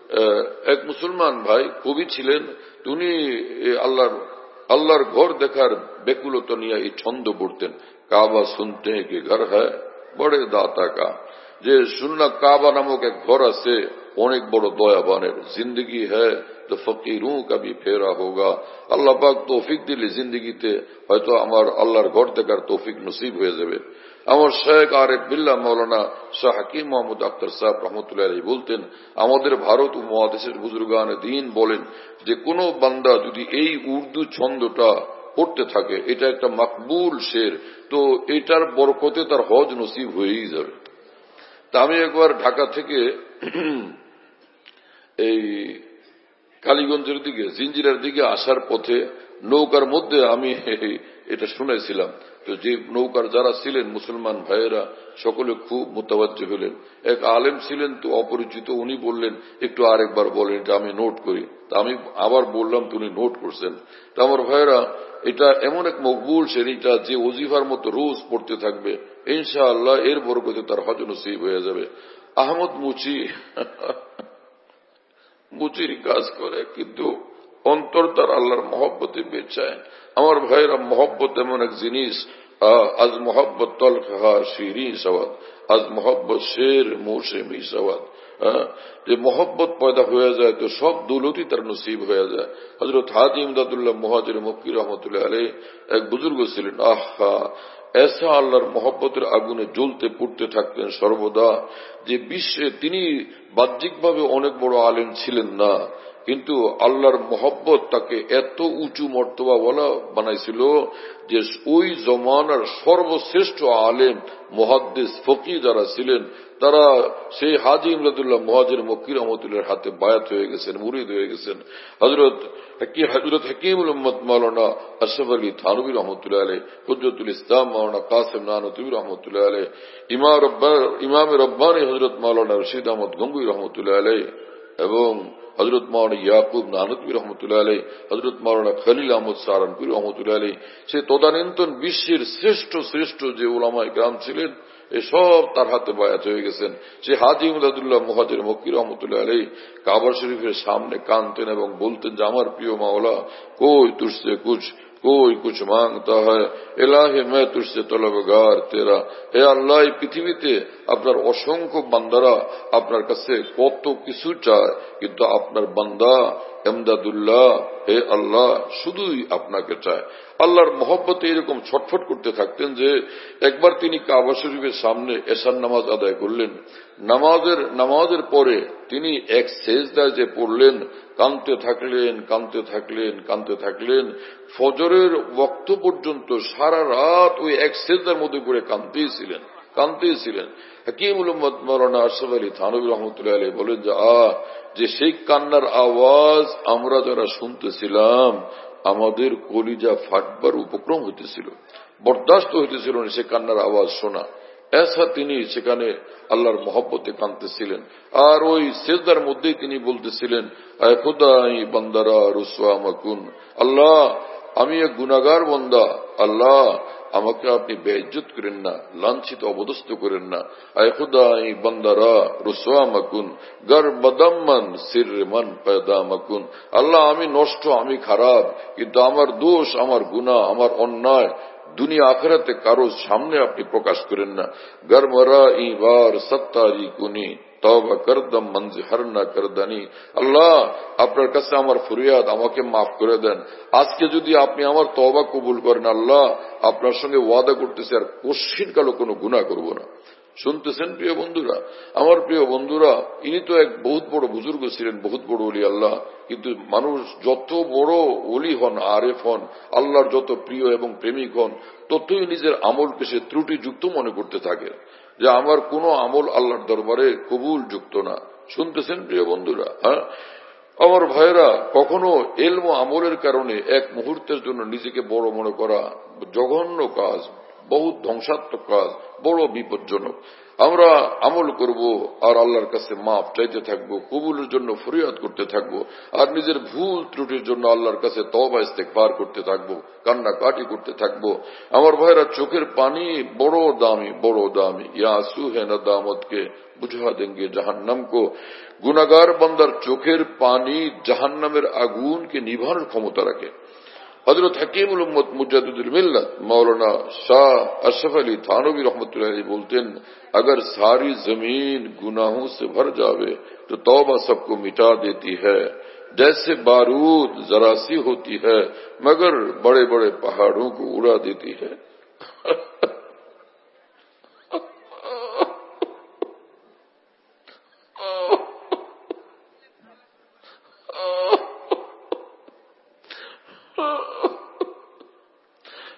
Speaker 2: এক মুসলমান ভাই কবি ছিলেন, উনি আল্লাহর আল্লাহর ঘর দেখার বেকুলতা নিয়ে এই ছন্দ পড়তেন, কাবা শুনতে হ্যাঁ কে ঘর হ্যায় বড়ে দাতা কা, যে শুননা কাবা নামক এক ঘর আছে অনেক বড় দয়াবানের, জিন্দগি হ্যায় তো ফকিরোं का भी फेरा होगा। আল্লাহ পাক তৌফিক দিলে জিন্দগিতে হয়তো আমার আল্লাহর ঘর দেখার তৌফিক নসিব হয়ে যাবে। আমার শেখ আরেফ বিল্লাহ মাওলানা শাহ হাকিম মোহাম্মদ আখতার সাহেব রহমতুল্লাহ আলাইহি বলতেন, আমাদের ভারত উপমহাদেশের বুজুর্গানে দ্বীন বলেন যে কোন বান্দা যদি এই উর্দু ছন্দটা পড়তে থাকে, এটা একটা মাকবুল শের, তো এটার বরকতে তার হজ নসিব হয়েই যাবে। তা আমি একবার ঢাকা থেকে এই কালীগঞ্জের দিকে জিঞ্জিরার দিকে আসার পথে নৌকার মধ্যে আমি এটা শুনেছিলাম। তো যে নৌকার যারা ছিলেন মুসলমান ভাইয়েরা সকলে খুব মোতাবাজ্জে হলেন। এক আলেম ছিলেন তো অপরিচিত, উনি বললেন একটু আরেকবার বলেন, এটা আমি নোট করি। তা আমি আবার বললাম, তো উনি নোট করছেন। তা আমার ভাইয়েরা, এটা এমন এক মকবুল শ্রেণীটা যে ওজিফার মতো রোজ পড়তে থাকবে, ইনশাআল্লাহ এর বরকতে তার হজ নসিব হয়ে যাবে। আহমদ মুচি মুচির কাজ করে, কিন্তু অন্তর তার আল্লাহর মহব্বতে বেচায়। আমার ভাইয়েরা, মহব্বত এমন এক জিনিস, আজ মহব্বত তলখা শিরি সওয়াদ, আজ মহব্বত শের মোশে মি সওয়াদ। যে মহব্বত পয়দা হয়ে যায় তো সব দৌলতই তার নসিব হয়ে যায়। হযরত হাজী ইমদাদুল্লাহ মুহাজির মক্কি রহমতুল্লাহ আলাইহি এক বুজুর্গ ছিলেন। আহা, এসা আল্লাহর মহব্বতের আগুনে জ্বলতে পুড়তে থাকতেন সর্বদা, যে বিশ্বে তিনি বাহ্যিকভাবে অনেক বড় আলেম ছিলেন না, কিন্তু আল্লাহর মহব্বত তাকে এত উঁচু মর্তবা বলা বানাইছিল যে ওই জমানার সর্বশ্রেষ্ঠ আলেম মুহাদ্দিস ফকি যারা ছিলেন তারা সেই হাজী ইমদাদুল্লাহ মুহাজির মক্কি রহমতুল্লাহর হাতে বায়াত হয়ে গেছেন, মুরিদ হয়ে গেছেন। হযরত হযরত হাকিমুল উম্মত মাওলানা আশরাফ আলী থানভী রহমতুল্লাহ আলাইহি, হুজ্জতুল ইসলাম মাওলানা কাসিম নানতুবী রহমতুল্লাহ আলাইহি, ইমাম রব্বানি ইমাম রব্বানি হযরত মাওলানা রশিদ আহমদ গঙ্গুই রহমতুল্লাহ আলাইহি এবং হযরত মাওলানা ইয়াকুব নানতুবী রহমতুল্লাহ আলাইহি, হযরত মাওলানা খলিল আহমদ সারানপুরি রহমতুল্লাহ আলাইহি, সে তদানীন্তন বিশ্বের শ্রেষ্ঠ শ্রেষ্ঠ যে উলামায়ে কেরাম ছিলেন এসব তার হাতে বায়াত হয়ে গেছেন। সে হাজী ইমদাদুল্লাহ মুহাজির মক্কি রহমতুল্লাহ আলাইহি কাবা শরীফের সামনে কাঁদতেন এবং বলতেন যে আমার প্রিয় মাওলা, কোই তুঝসে কুছ कोई कुछ मांगता है, इलाही मैं तुझसे तलबगार तेरा। হে আল্লাহ, এই পৃথিবীতে আপনার অসংখ্য বান্দারা আপনার কাছে কত কিছু চায়, কিন্তু আপনার বান্দা ইমদাদুল্লাহ, হে আল্লাহ, শুধুই আপনাকে চায়। আল্লাহর মহব্বতে এরকম ছটফট করতে থাকতেন যে একবার তিনি কাবা শরীফের সামনে এশার নামাজ আদায় করলেন। নামাজের নামাজের পরে তিনি এক সেজদায় যে পড়লেন, কাঁদতে থাকলেন কাঁদতে থাকলেন কাঁদতে থাকলেন ফজরের ওয়াক্ত পর্যন্ত সারা রাত ওই এক সেজদার মধ্যে পড়ে কাঁদতেই ছিলেন কাঁদতেই ছিলেন হাকিমুল উম্মত মাওলানা আশরাফ আলী থানভী রহমতুল্লাহ আলাইহি বলেন যে আ যে সেই কান্নার আওয়াজ আমরা যারা শুনতেছিলাম আমাদের কলিজা ফাটবার উপক্রম হইতেছিল, বরদাস্ত হইতেছিল না সে কান্নার আওয়াজ শোনা। এসা তিনি সেখানে আল্লাহর মহব্বতে কাঁদতেছিলেন। আর ওই সেজদার মধ্যেই তিনি বলতেছিলেন, আয় খুদাই বান্দারা রুসওয়া মাকুন, আল্লাহ আমি এক গুনাহগার বান্দা, আল্লাহ আমাকে আপনি বেইজ্জত করেন না, লাঞ্ছিত অবদস্থ করেন না। আয় খুদাই বান্দারা রুসওয়া মাকুন গর বদম্মান সিরমান পয়দা মাকুন, আল্লাহ আমি নষ্ট, আমি খারাপ, কিন্তু আমার দোষ, আমার গুনাহ, আমার অন্যায় দুনিয়া আখিরাতে কারো সামনে আপনি প্রকাশ করেন না। গরমরা ইবার সত্তারি কুনি তওবা করদম মনজহর না করদানি, আল্লাহ আপনার কাছে আমার ফরিয়াদ, আমাকে মাফ করে দেন। আজকে যদি আপনি আমার তওবা কবুল করেন, আল্লাহ আপনার সঙ্গে ওয়াদা করতেছি আর কোশ্চিন কালো কোনো গুনাহ করব না। শুনতেছেন প্রিয় বন্ধুরা, আমার প্রিয় বন্ধুরা, ইনি তো এক বহুত বড় বুজুর্গ ছিলেন, বহুত বড় ওলি আল্লাহ। কিন্তু মানুষ যত বড় ওলি হন, আরেফ হন, আল্লাহর যত প্রিয় এবং প্রেমিক হন, ততই নিজের আমলকে সে ত্রুটিযুক্ত মনে করতে থাকে, যে আমার কোনো আমল আল্লাহর দরবারে কবুল যুক্ত না। শুনতেছেন প্রিয় বন্ধুরা, হ্যাঁ আমার ভাইয়েরা, কখনো এলম ও আমলের কারণে এক মুহূর্তের জন্য নিজেকে বড় মনে করা জঘন্য কাজ, বহুত ধ্বংসাত্মক কাজ, বড় বিপজ্জনক। আমরা আমল করব আর আল্লাহর কাছে মাপ চাইতে থাকবো, কবুলের জন্য ফরিয়াদ করতে থাকবো, আর নিজের ভুল ত্রুটির জন্য আল্লাহর কাছে তওবা ইস্তেগফার করতে থাকবো, কান্নাকাটি করতে থাকবো। আমার ভাইরা, চোখের পানি বড় দামি, বড় দামি। ইয়া আসু হে নাদামতকে বুঝা দেঙ্গে জাহান্নাম কো, গুনাহগার বান্দার চোখের পানি জাহান্নামের আগুনকে নিভানোর ক্ষমতা রাখে। হযরত হাকিমুল উম্মত মুজাদ্দিদুল মিল্লাত মাওলানা শাহ আশরাফ আলী থানভী রহমতুল্লাহ আলাইহি বলতেন, अगर सारी जमीन गुनाहों से भर जावे तो तौबा सबको मिटा देती है, जैसे बारूद जरा सी होती है मगर बड़े बड़े पहाड़ों को उड़ा देती है।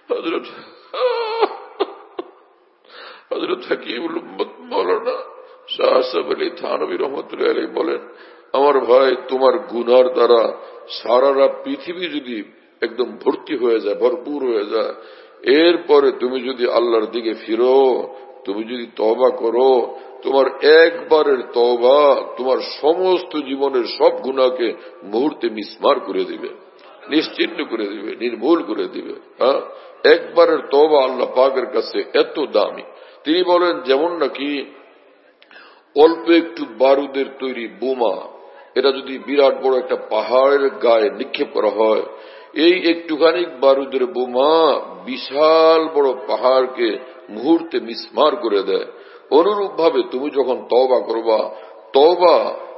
Speaker 2: हजरत हकीमुल उम्मत मौलाना শাহ আসফ আলী থানভী রহমতুল্লাহ আলাইহি বলেন, আমার ভাই, তোমার গুনার দ্বারা সারারা পৃথিবী যদি একদম ভর্তি হয়ে যায়, ভরপুর হয়ে যায়, এরপরে তুমি যদি আল্লাহর দিকে ফিরো, তুমি যদি তওবা করো, তোমার একবারের তওবা তোমার সমস্ত জীবনের সব গুনাহকে মুহূর্তে মিসমার করে দিবে, নিশ্চিহ্ন করে দিবে, নির্মূল করে দিবে। হ্যাঁ, একবারের তওবা আল্লাহ পাকের কাছে এত দামি। তিনি বলেন, যেমন নাকি অল্প একটু বারুদের তৈরি বোমা, এটা যদি বিরাট বড় একটা পাহাড়ের গায়ে নিক্ষেপ করা হয়, এই একটুখানি বারুদের বোমা বিশাল বড় পাহাড়কে মুহূর্তে মিসমার করে দেয়। অনুরূপ ভাবে তুমি যখন তওবা করবা, তওবা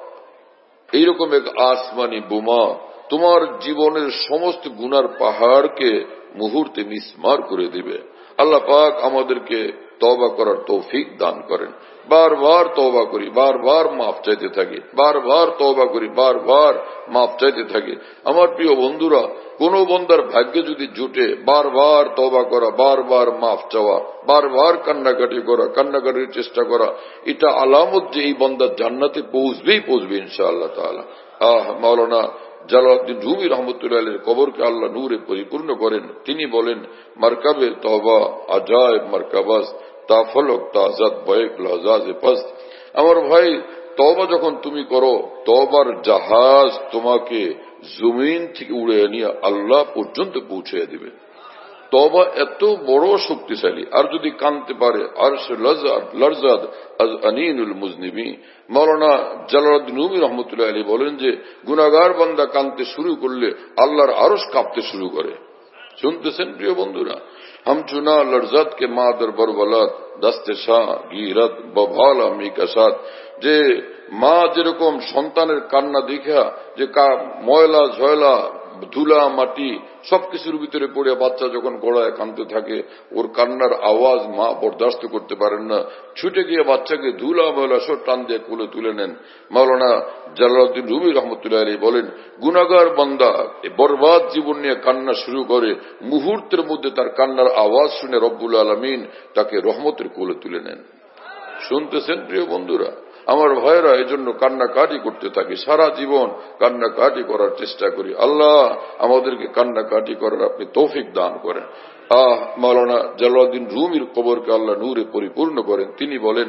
Speaker 2: এইরকম এক আসমানি বোমা তোমার জীবনের সমস্ত গুনার পাহাড়কে মুহূর্তে মিসমার করে দিবে। আল্লাহ পাক আমাদেরকে তওবা করার তৌফিক দান করেন। বারবার তওবা করি, বারবার মাফ চাইতে থাকি, বারবার তওবা করি, বারবার মাফ চাইতে থাকি। আমার প্রিয় বন্ধুরা, কোন বন্দার ভাগ্যে যদি জুটে বারবার তওবা করা, বারবার মাফ চাওয়া, বারবার কান্নাকাটি করা, কান্নাকাটির চেষ্টা করা, এটা আলামত যে এই বন্দা জান্নাতে পৌঁছবেই পৌঁছবে ইনশাআল্লাহ তাআলা। আহ মাওলানা জালালউদ্দিন রুমি রহমতুল্লাহ আলাইহির কবরকে আল্লাহ নূরে পরিপূর্ণ করেন। তিনি বলেন, মারকাবে তওবা আজায়েব মারকাবাস তা ফলক তাজাদ বয়েক লহজাজে পস্ত। আমার ভাই, তওবা যখন তুমি করো, তওবার জাহাজ তোমাকে জমিন থেকে উড়ে নিয়ে আল্লাহ পর্যন্ত পৌঁছে দিবে। তওবা এত বড় শক্তিশালী। আর যদি কানতে পারে, আরশ লরজাদ আজ আনিনুল মুজনিবি। মাওলানা জালালউদ্দিন রুমি রহমতুল্লাহ আলাইহি বলেন যে, গুনাহগার বান্দা কানতে শুরু করলে আল্লাহর আরশ কাঁপতে শুরু করে। শুনতেছেন প্রিয় বন্ধুরা? হামচুনা লরজাদ কে মাদর বরবলাত দস্তে শাহ গিরত বভালা মিকাসাত। যে মা যেরকম সন্তানের কান্না দেখা যে ময়লা ঝয়লা ধুলা মাটি সবকিছুর ভিতরে পড়ে বাচ্চা যখন গড়ায় কাঁদতে থাকে, ওর কান্নার আওয়াজ মা বরদাস্ত করতে পারেন না, ছুটে গিয়ে বাচ্চাকে ধুলা ময়লা সব টান দিয়ে কোলে তুলে নেন। মাওলানা জালালউদ্দিন রুমি রহমতুল্লাহ আলাইহি বলেন, গুনাহগার বান্দা বরবাদ জীবন নিয়ে কান্না শুরু করে, মুহূর্তের মধ্যে তার কান্নার আওয়াজ শুনে রব্বুল আলামিন তাকে রহমতের কোলে তুলে নেন। শুনতেছেন প্রিয় বন্ধুরা? আমার ভাইয়েরা, এজন্য কান্নাকাটি করতে থাকি, সারা জীবন কান্নাকাটি করার চেষ্টা করি। আল্লাহ আমাদেরকে কান্নাকাটি করার আপনি তৌফিক দান করেন। আহ মাওলানা জালালউদ্দিন রুমির কবরকে আল্লাহ নূরে পরিপূর্ণ করেন। তিনি বলেন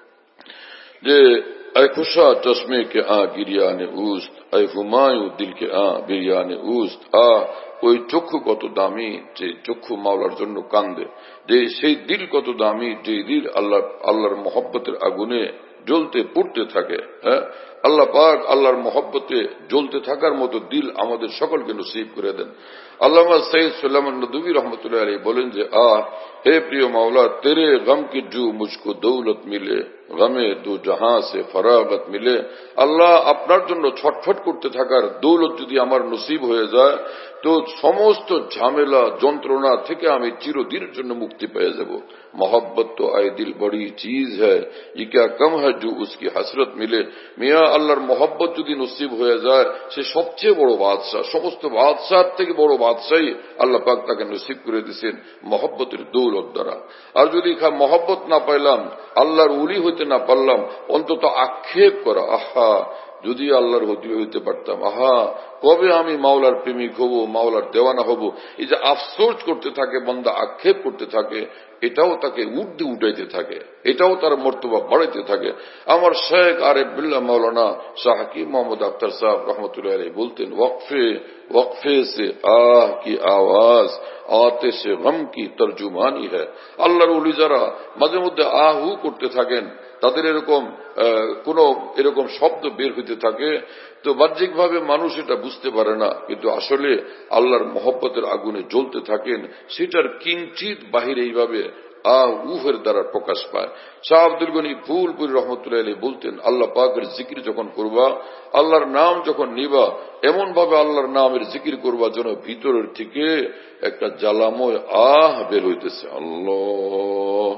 Speaker 2: যে, ऐ खुशा चश्मे के आ गिरियाने उस्त, ऐ हुमायूं दिल के आ बिरियाने उस्त। आ ওই চক্ষু কত দামি, যে চক্ষু মাওলার জন্য কান্দে, যে সেই দিল কত দামি, যে দিল আল্লাহ আল্লাহর মহব্বতের আগুনে জ্বলতে পুড়তে থাকে। হ্যাঁ, আল্লাহ পাক আল্লাহর মহব্বতে জ্বলতে থাকার মতো দিল আমাদের সকলকে নসিব করে দেন। আল্লামা সৈয়দ সুলাইমান নদভী রহমতুল্লাহ আলাইহি বলেন যে, আহ হে প্রিয় মাওলা, তেরে গম কি জু মুঝকো দৌলত মিলে, গমে দু জাহাঁ সে ফরাগত মিলে। আল্লাহ, আপনার জন্য ছটফট করতে থাকার দৌলত যদি আমার নসিব হয়ে যায়, তো সমস্ত ঝামেলা যন্ত্রণা থেকে আমি চিরদিনের জন্য মুক্তি পেয়ে যাব। मोहब्बत तो आए दिल बड़ी चीज है, ये क्या कम है जो उसकी हसरत मिले। মিয়া, আল্লাহর মহব্বত যদি নসিব হয়ে যায়, সে সবচেয়ে বড় বাদশাহ, সমস্ত বাদশার থেকে বড় বাদশাহী আল্লাহ পাক তাকে নসিব করে দিয়েছেন মহব্বতের দৌলত দ্বারা। আর যদি মহব্বত না পাইলাম, আল্লাহর উলি হইতে না পারলাম, অন্তত আক্ষেপ করা, আহা যদি আল্লাহর হদি হইতে পারতাম, আহা কবে আমি মাওলার প্রেমিক হব, মাওলার দেওয়ানা হব, এই যে আফসোস করতে থাকে বান্দা, আক্ষেপ করতে থাকে, এটাও তাকে ঊর্ধ্বে উঠাইতে থাকে, এটাও তার মর্তবা বাড়াইতে থাকে। আমার শেখ আরেফ বিল্লাহ মাওলানা শাহ হাকিম মোহাম্মদ আখতার সাহেব রহমতুল্লাহ আলাইহি বলতেন, ওয়াকফে ওয়াকফে সে আহ কি আওয়াজ আতে সে গম কি তর্জুমানি হ্যায়। আল্লাহর ওলি যারা মাঝে মধ্যে আহু করতে থাকেন, তাদের এরকম কোন এরকম শব্দ বের হইতে থাকে, তো বাহ্যিকভাবে মানুষ এটা বুঝতে পারে না, কিন্তু আসলে আল্লাহর মহব্বতের আগুনে জ্বলতে থাকেন, সেটার কিঞ্চিত বাহিরে এইভাবে আহ উহের দ্বারা প্রকাশ পায়। শাহ আব্দুল গনি ফুলপুরি রহমতুল্লাহ আলাইহি বলতেন, আল্লাহ পাকের জিকির যখন করবা, আল্লাহর নাম যখন নিবা, এমন ভাবে আল্লাহর নামের জিকির করবা যেন ভিতরের থেকে একটা জ্বালাময় আহ বের হইতেছে। আল্লাহ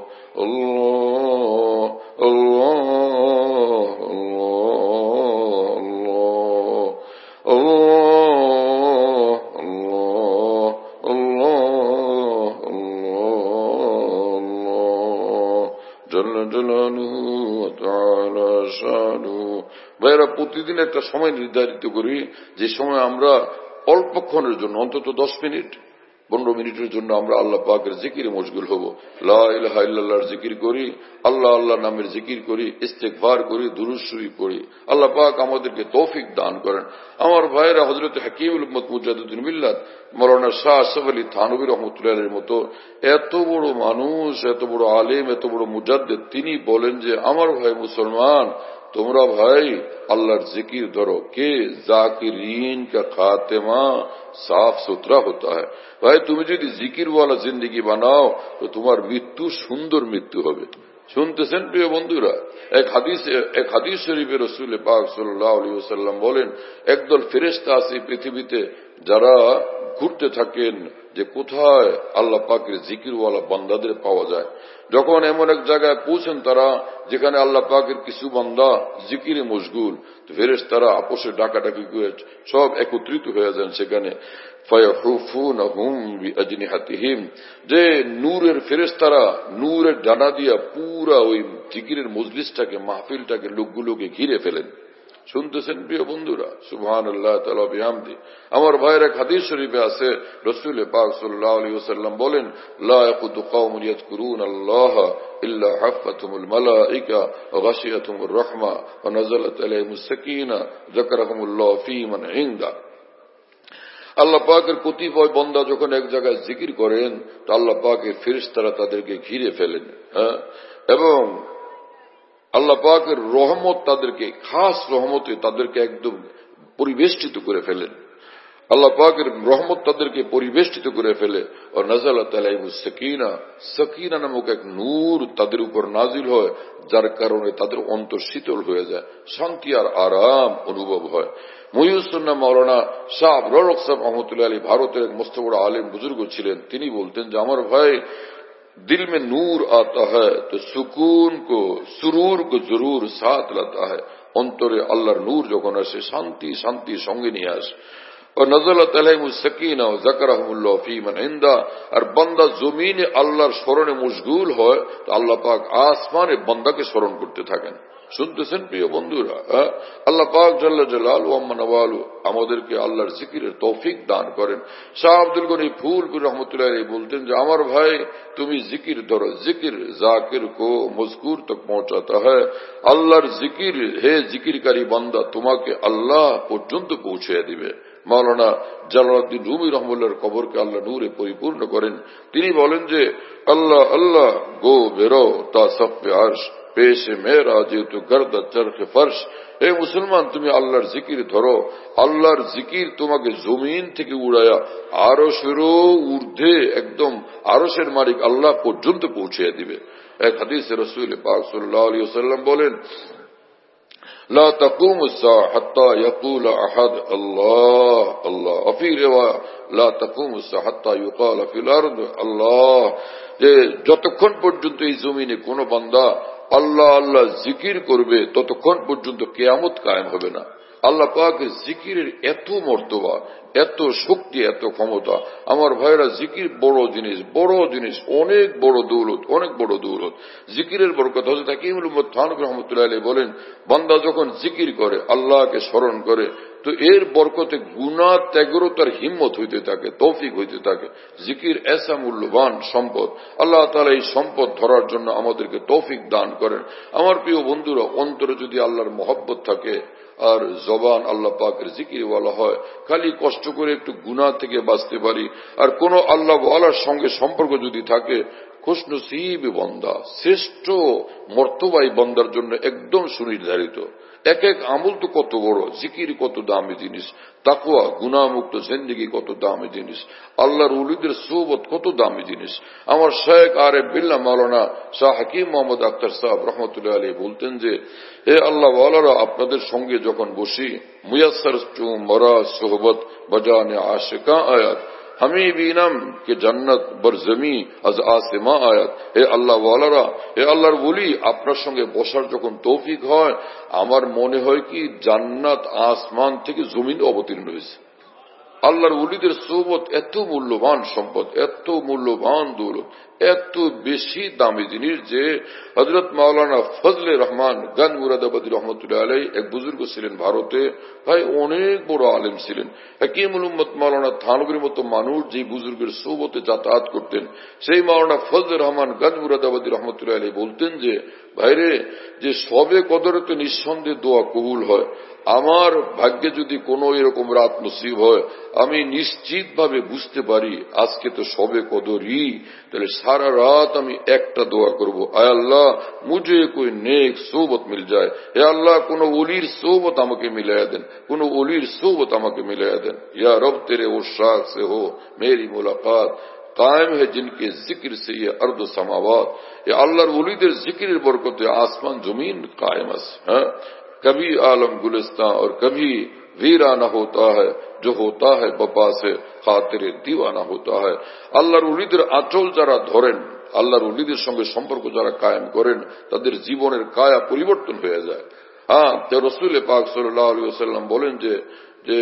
Speaker 2: আল্লাহ আল্লাহ تعالى شانه ভাইরা প্রতিদিন একটা সময় নির্ধারিত করি যে সময় আমরা অল্পক্ষণের জন্য অন্তত দশ মিনিট পনেরো মিনিটের জন্য আমরা আল্লাহ পাকের জিকিরে মশগুল হব। লা ইলাহা ইল্লাল্লাহর জিকির করি, আল্লাহ আল্লাহ নামের জিকির করি, ইস্তেগফার করি, দুরূদ শরীফ পড়ি। আল্লাহ পাক আমাদেরকে তৌফিক দান করেন। আমার ভাইরা হযরত হাকিমুল উম্মত মুজাদ্দিদুল মিল্লাত মাওলানা শাহ আশরাফ আলী থানভী রাহমাতুল্লাহির মতো এত বড় মানুষ, এত বড় আলেম, এত বড় মুজাদ্দিদ, তিনি বলেন যে আমার ভাই মুসলমান, তোমরা ভাই আল্লাহর জিকির ধরো, কে জাকিরিন কা খাতেমা সাফ সুতরা হতা হয়। ভাই তুমি যদি জিকিরওয়ালা জিন্দেগি বানাও তো তোমার মৃত্যু সুন্দর মৃত্যু হবে। শুনতেছেন প্রিয় বন্ধুরা? এক হাদিস এক হাদিস শরীফে রাসূল পাক সাল্লাল্লাহু আলাইহি ওয়াসাল্লাম বলেন, একদল ফেরেশতা আছে পৃথিবীতে যারা ঘুরতে থাকেন যে কোথায় আল্লাহ পাকের জিকিরওয়ালা বান্দাদের পাওয়া যায়। যখন এমন এক জায়গায় পৌঁছেন তারা যেখানে আল্লাহ পাকের কিছু বান্দা জিকিরে মশগুল, তো ফেরেশতারা আপোষে ডাকাডাকি করে সব একত্রিত হয়ে যান সেখানে। ফায়াহুফুনহুম বিআজনিহাতিহিম, যে নূরের ফেরেশতারা নূরের ডানা দিয়া পুরা ওই জিকিরের মজলিসটাকে, মাহফিলটাকে, লোকগুলোকে ঘিরে ফেলেন। শুনতেছেন প্রিয় বন্ধুরা? সুবহানাল্লাহ তাআলা বিহামদি। আমার ভাইয়ের এক হাদিস শরীফে আছে রাসূল পাক সাল্লাল্লাহু আলাইহি ওয়াসাল্লাম বলেন, লা ইয়াকুতু কওমুন ইয়াযকুরুনাল্লাহ ইল্লা হাফাতুমুল মালায়েকা ওয়া গাশিয়াতুমুর রাহমা ওয়া নাযালাত আলাইহিmus সাকিনা যাকারাহুমুল্লাহ ফী মান ইনদা। আল্লাহ পাকের কতিপয় বান্দা যখন এক জায়গায় জিকির করেন তো আল্লাহ পাকের ফেরেশতারা তাদেরকে ঘিরে ফেলেন, হ্যাঁ, এবং আল্লাহ পাকের রহমত তাদেরকে, খাস রহমতে তাদেরকে একদম পরিবেষ্টিত করে ফেলেন। আল্লাহ পাকের রহমত তাদেরকে পরিবেষ্টিত করে ফেলে। আর নাযালাত আলাইহিmus সাকিনা, সাকিনা নামক এক নূর তাদের উপর নাজিল হয়, যার কারণে তাদের অন্তর শীতল হয়ে যায়, শান্তি আর আরাম অনুভব হয়। মুহিউস-সুন্নাহ মাওলানা শাহ আবরার সাহেব রহমতুল্লাহ আলাইহি ভারতের এক মস্ত বড় আলেম বুজুর্গ ছিলেন। তিনি বলতেন যে আমার ভাই, दिल में नूर आता है तो सुकून को सुरूर को जरूर साथ लाता है। অন্তরে আল্লাহর নূর যখন আসে শান্তি শান্তি সঙ্গে নিয়ে আসে। और नज़लत अलैहिमुस सकीना व ज़करहुमुल्लाह फी मन इंदा, আর বান্দা জমিনে আল্লাহর স্মরণে মশগুল হয় তো আল্লাহ পাক আসমানে বান্দাকে স্মরণ করতে থাকেন। শুনতেছেন প্রিয় বন্ধুরা? আল্লাহ পাক জাল্লা জালালুহু ওয়া মানওয়ালু আমাদেরকে আল্লাহর জিকিরের তৌফিক দান করেন। শাহ আব্দুল গনি ফুলপুর রহমতুল্লাহ আলাইহি বলতেন যে আমার ভাই তুমি জিকির ধরো, জিকির জাকির কো মজকুর তক পৌঁছাতা হয়। আল্লাহর জিকির, হে জিকিরকারী বান্দা, তোমাকে আল্লাহ পর্যন্ত পৌঁছে দিবে। মাওলানা জালালউদ্দিন রুমি রহমতুল্লাহর কবরকে আল্লাহ নূরে পরিপূর্ণ করেন। তিনি বলেন যে আল্লাহ আল্লাহ গো বেরো তা সফে আরশ পেশে মেরা যেহেতু গর্দা চরখে ফর্শ। হে মুসলমান, তুমি আল্লাহর জিকির ধরো, আল্লাহর জিকির তোমাকে জমিন থেকে উড়ায়া আরশেরও ঊর্ধ্বে একদম আরশের মালিক আল্লাহ পর্যন্ত পৌঁছে দিবে। এক হাদিসে রাসূল পাক সাল্লাল্লাহু আলাইহি ওয়াসাল্লাম বলেন, لا تقوم الساعة حتى يقول أحد الله الله وفي رواية لا تقوم الساعة حتى يقال في الأرض الله। যে যতক্ষণ পর্যন্ত এই জমিনে কোন বান্দা আল্লাহ আল্লাহ জিকির করবে ততক্ষণ পর্যন্ত কিয়ামত কায়েম হবে না। আল্লাহ পাকের জিকিরের এত মর্তবা, এত শক্তি, এত ক্ষমতা। আমার ভাইরা, জিকির বড় জিনিস, বড় জিনিস, অনেক বড় দৌলত, অনেক বড় দৌলত। জিকিরের বরকত হযরত হাকিমুল উম্মত থানভী রাহমাতুল্লাহ আলাইহি বলেন, বান্দা যখন জিকির করে, আল্লাহকে স্মরণ করে, তো এর বরকতে গুনাহ ত্যাগেরও তার হিম্মত হইতে থাকে, তৌফিক হইতে থাকে। জিকির এসা মূল্যবান সম্পদ। আল্লাহ তাআলা এই সম্পদ ধরার জন্য আমাদেরকে তৌফিক দান করেন। আমার প্রিয় বন্ধুরা, অন্তরে যদি আল্লাহর মহব্বত থাকে আর জবান আল্লাহ পাকের জিকির ওয়ালা হয়, খালি কষ্ট করে একটু গুনাহ থেকে বাঁচতে পারি, আর কোন আল্লাহ ওয়ালার সঙ্গে সম্পর্ক যদি থাকে, খুশনসিব বান্দা, শ্রেষ্ঠ মর্তবাই বান্দার জন্য একদম সুনির্ধারিত। এক এক আমল তো কত বড়, জিকির কত দামি জিনিস, তাকওয়া গুনাহমুক্ত জিন্দেগি কত দামি জিনিস, আল্লাহর ওলিদের সোহবত কত দামি জিনিস। আমার শেখ আরেফ বিল্লাহ মাওলানা শাহ হাকিম মোহাম্মদ আখতার সাহেব রহমতুল্লাহ আলাইহি বলতেন যে হে আল্লাহ ওয়ালারা, আপনাদের সঙ্গে যখন বসি, মুয়াসসার চু মরা সোহবত বজানে আশিকা আয়াত हमी बीनम के जन्नत बरजमी अज आसमा आयात। হে আল্লাহ ওয়ালারা, হে আল্লাহর ওলি, আপনার সঙ্গে বসার যখন তৌফিক হয়, আমার মনে হয় কি জান্নাত আসমান থেকে জমিন অবতীর্ণ হয়েছে। আল্লাহর ওলিদের সোহবত এত মূল্যবান সম্পদ, এত মূল্যবান দৌলত, এত বেশি দামি জিনিস যে হযরত মাওলানা ফজলে রহমান গঞ্জ মুরাদাবাদী রহমতুল্লাহ আলাইহি এক বুজুর্গ ছিলেন ভারতে, ভাই অনেক বড় আলেম ছিলেন। হাকিমুল উম্মত মাওলানা থানভীর মতো মানুষ যে বুজুর্গের সোহবতে যাতায়াত করতেন, সেই মাওলানা ফজলে রহমান গঞ্জ মুরাদাবাদী রহমতুল্লাহ আলাইহি বলতেন যে ভাইরে, যে সবে কদরে তো নিঃসন্দেহে দোয়া কবুল হয়, আমার ভাগ্যে যদি কোনো এরকম রাত নসিব হয়, আমি নিশ্চিত ভাবে বুঝতে পারি আজকে তো সবে কদরই, তাহলে সারা রাত আমি একটা দোয়া করব, আয় আল্লাহ মুঝে কোই নেক সোহবত মিল যায়, হে আল্লাহ কোন ওলির সোহবত আমাকে মিলাইয়া দেন, কোন ওলির সোহবত আমাকে মিলাইয়া দেন। ইয়া রব তেরে ও শাখ সে হো মেরি মুলাকাত, কায়েম है जिनके जिक्र से ये अर्द समावात, ये আল্লাহর ওলিদের জিকিরের বরকতে আসমান জমিন কায়েম আছে। হ্যাঁ, कभी आलम गुलिस्तां और कभी वीराना होता है, जो होता है बपा से खातिर दीवाना होता है। আল্লাহর ওলিদের আঁচল যারা ধরেন, আল্লাহর ওলিদের সঙ্গে সম্পর্ক যারা কায়েম করেন, তাদের জীবনের কায়া পরিবর্তন হয়ে যায়। হ্যাঁ, তো রাসূল পাক সাল্লাল্লাহু আলাইহি ওয়াসাল্লাম বলেন যে যে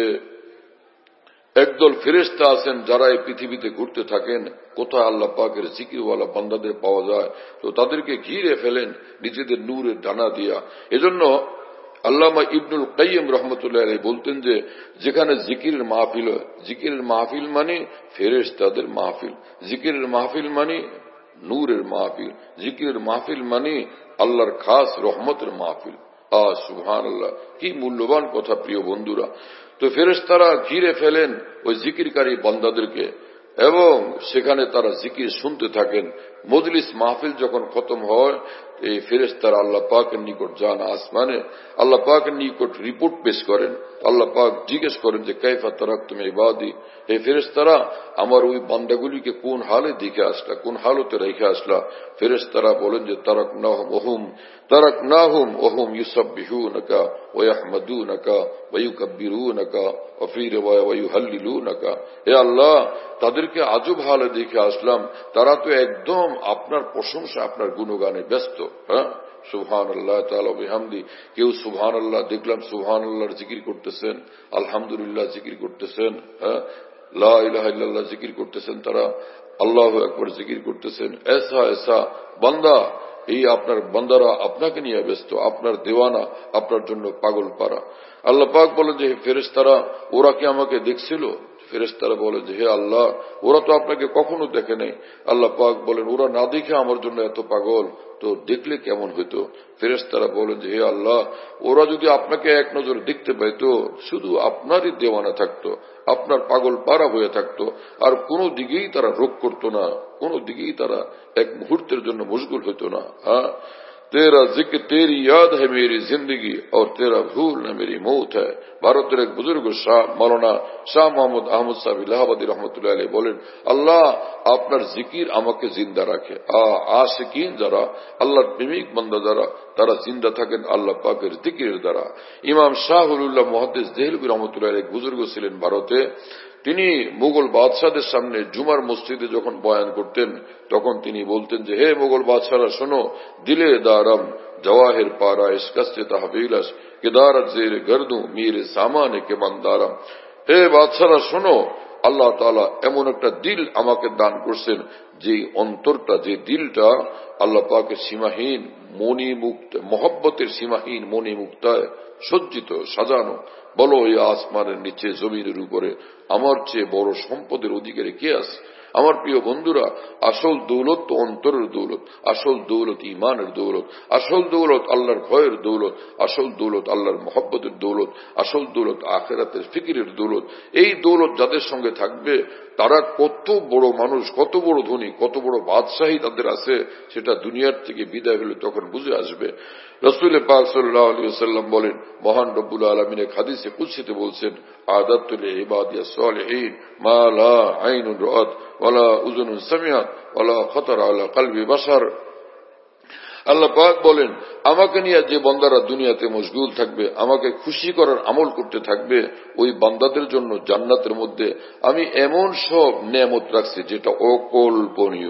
Speaker 2: একদল ফেরেশতা আছেন যারা এই পৃথিবীতে ঘুরতে থাকেন, কোথায় আল্লাহ পাকের জিকিরওয়ালা বান্দাদের পাওয়া যায় তো তাদেরকে ঘিরে ফেলেন নিজেদের নূরের ডানা দিয়া। এজন্য আল্লামা ইবনুল কাইয়িম রাহমাতুল্লাহ আলাইহি বলতেন যে যেখানে জিকিরের মাহফিল হয়, জিকিরের মাহফিল মানে ফেরেশতাদের মাহফিল, জিকিরের মাহফিল মানে নূরের মাহফিল, জিকিরের মাহফিল মানে আল্লাহর খাস রহমতের মাহফিল। আ সুবহানাল্লাহ, কি মূল্যবান কথা প্রিয় বন্ধুরা। তো ফেরেশতারা ঘিরে ফেলেন ওই জিকিরকারী বান্দাদেরকে এবং সেখানে তারা জিকির শুনতে থাকেন। মজলিস মাহফিল যখন খতম হয়, এই ফেরেশতারা আল্লাহ পাকের নিকট যান আসমানে, আল্লাহ পাকের নিকট রিপোর্ট পেশ করেন। আল্লাহ পাক জিজ্ঞেস করেন যে কাইফা তারাকতুম ইবাদি, হে ফেরেশতারা আমার ওই বান্দাগুলিকে কোন হালে দেখে আসলা, কোন হালতে রেখে আসলা। ফেরেশতারা বলেন যে তারাকনাহুম ওহুম তারাকনাহুম ওহুম ইউসাব্বিহুনাকা ওয়া ইয়াহমাদুনাকা ওয়া ইউকাব্বিরুনাকা ওয়া ফি রিওয়ায়া ওয়া ইউহাল্লিলুনাকা, হে আল্লাহ তাদেরকে আজব হালে দেখে আসলাম, তারা তো একদম আপনার প্রশংসা আপনার গুণগানে ব্যস্ত। হ্যাঁ, সুবহানাল্লাহ তাআলা বিহামদি, কেউ সুবহানাল্লাহ দেখলাম সুবহানাল্লাহর জিকির করতেছেন, আলহামদুলিল্লাহ জিকির করতেছেন, হ্যাঁ লা ইলাহা ইল্লাল্লাহ জিকির করতেছেন, তারা আল্লাহু আকবার জিকির করতেছেন। এসা এসা বান্দা, এই আপনার বান্দারা আপনাকে নিয়ে ব্যস্ত, আপনার দেওয়ানা, আপনার জন্য পাগল পারা। আল্লাহ পাক বলেন যে হে ফেরেশতারা ওরা কি আমাকে দেখছিল? ফেরেশতারা বলে যে হে আল্লাহ ওরা তো আপনাকে কখনো দেখে নাই। আল্লাহ পাক বলেন ওরা না দেখে আমার জন্য এত পাগল, তো দেখলে কেমন হইতো? ফেরেশতারা বলেন যে হে আল্লাহ ওরা যদি আপনাকে এক নজর দেখতে পাইতো, শুধু আপনারই দেওয়ানা থাকতো, আপনার পাগল পারা হয়ে থাকতো, আর কোনো দিকেই তারা রোগ করতো না, কোনো দিকেই তারা এক মুহূর্তের জন্য মশগুল হইতো না। হ্যাঁ, तेरा जिक्र तेरी याद है मेरी जिंदगी और तेरा भूल न मेरी मौत है। ভারতের এক বুজুর্গ শাহ মাওলানা শাহ মোহাম্মদ আহমদ সাহেব ইলাহাবাদী রহমতুল্লাহ আলাইহি বলেন আল্লাহ আপনার জিকির আমাকে জিন্দা রাখে। আশিকিন যারা, আল্লাহর প্রেমিক বান্দা যারা, তারা জিন্দা থাকেন আল্লাহ পাকের জিকিরের দ্বারা। ইমাম শাহুল্লাহ মুহাদ্দিস দেহলভী রহমতুল্লাহ আলাইহি এক বুজুর্গ ছিলেন ভারতে। তিনি মুঘল বাদশাহদের সামনে জুমার মসজিদে যখন বয়ান করতেন, তখন তিনি বলতেন যে হে মুঘল বাদশাহরা শোনো, দিলে দারম জওয়াহির পারা ইসকাস্তে তাহবিলাস কেদারত জের গর্দু মেরে সামানে কে মন্দারম, হে বাদশাহরা শোনো, আল্লাহ তাআলা এমন একটা দিল আমাকে দান করছেন, যে অন্তরটা, যে দিলটা আল্লাহ পাকের সীমাহীন মনি মুক্ত মহব্বতের সীমাহীন মনি মুক্তায় সজ্জিত সাজানো। বলো এই আসমানের নিচে জমিনের উপরে আমার চেয়ে বড় সম্পদের অধিকারী কে আছে? আমার প্রিয় বন্ধুরা, আসল দৌলত তো অন্তরের দৌলত, আসল দৌলত ইমানের দৌলত, আসল দৌলত আল্লাহর ভয়ের দৌলত, আসল দৌলত আল্লাহর মহব্বতের দৌলত, আসল দৌলত আখিরাতের ফিকিরের দৌলত। এই দৌলত যাদের সঙ্গে থাকবে তারা কত বড় মানুষ, কত বড় ধনী, কত বড় বাদশাহী তাদের আছে, সেটা দুনিয়ার থেকে বিদায় হলে তখন বুঝে আসবে। রাসূল পাক সাল্লাল্লাহু আলাইহি ওয়াসাল্লাম বলেন, মহান রব্বুল আলামিন এক হাদিসে কুদসিতে বলছেন, আদাতুল ইবাদিয়াস সালিহিন মা লা আইনুন রাআত ওয়ালা উযুনুন সামিআত ওয়ালা খাতারা আলা কলবি বাশার। আল্লাহ পাক বলেন আমাকে নিয়ে যে বান্দারা দুনিয়াতে মশগুল থাকবে, আমাকে খুশি করার আমল করতে থাকবে, ওই বান্দাদের জন্য জান্নাতের মধ্যে আমি এমন সব নেয়ামত রাখছি যেটা অকল্পনীয়,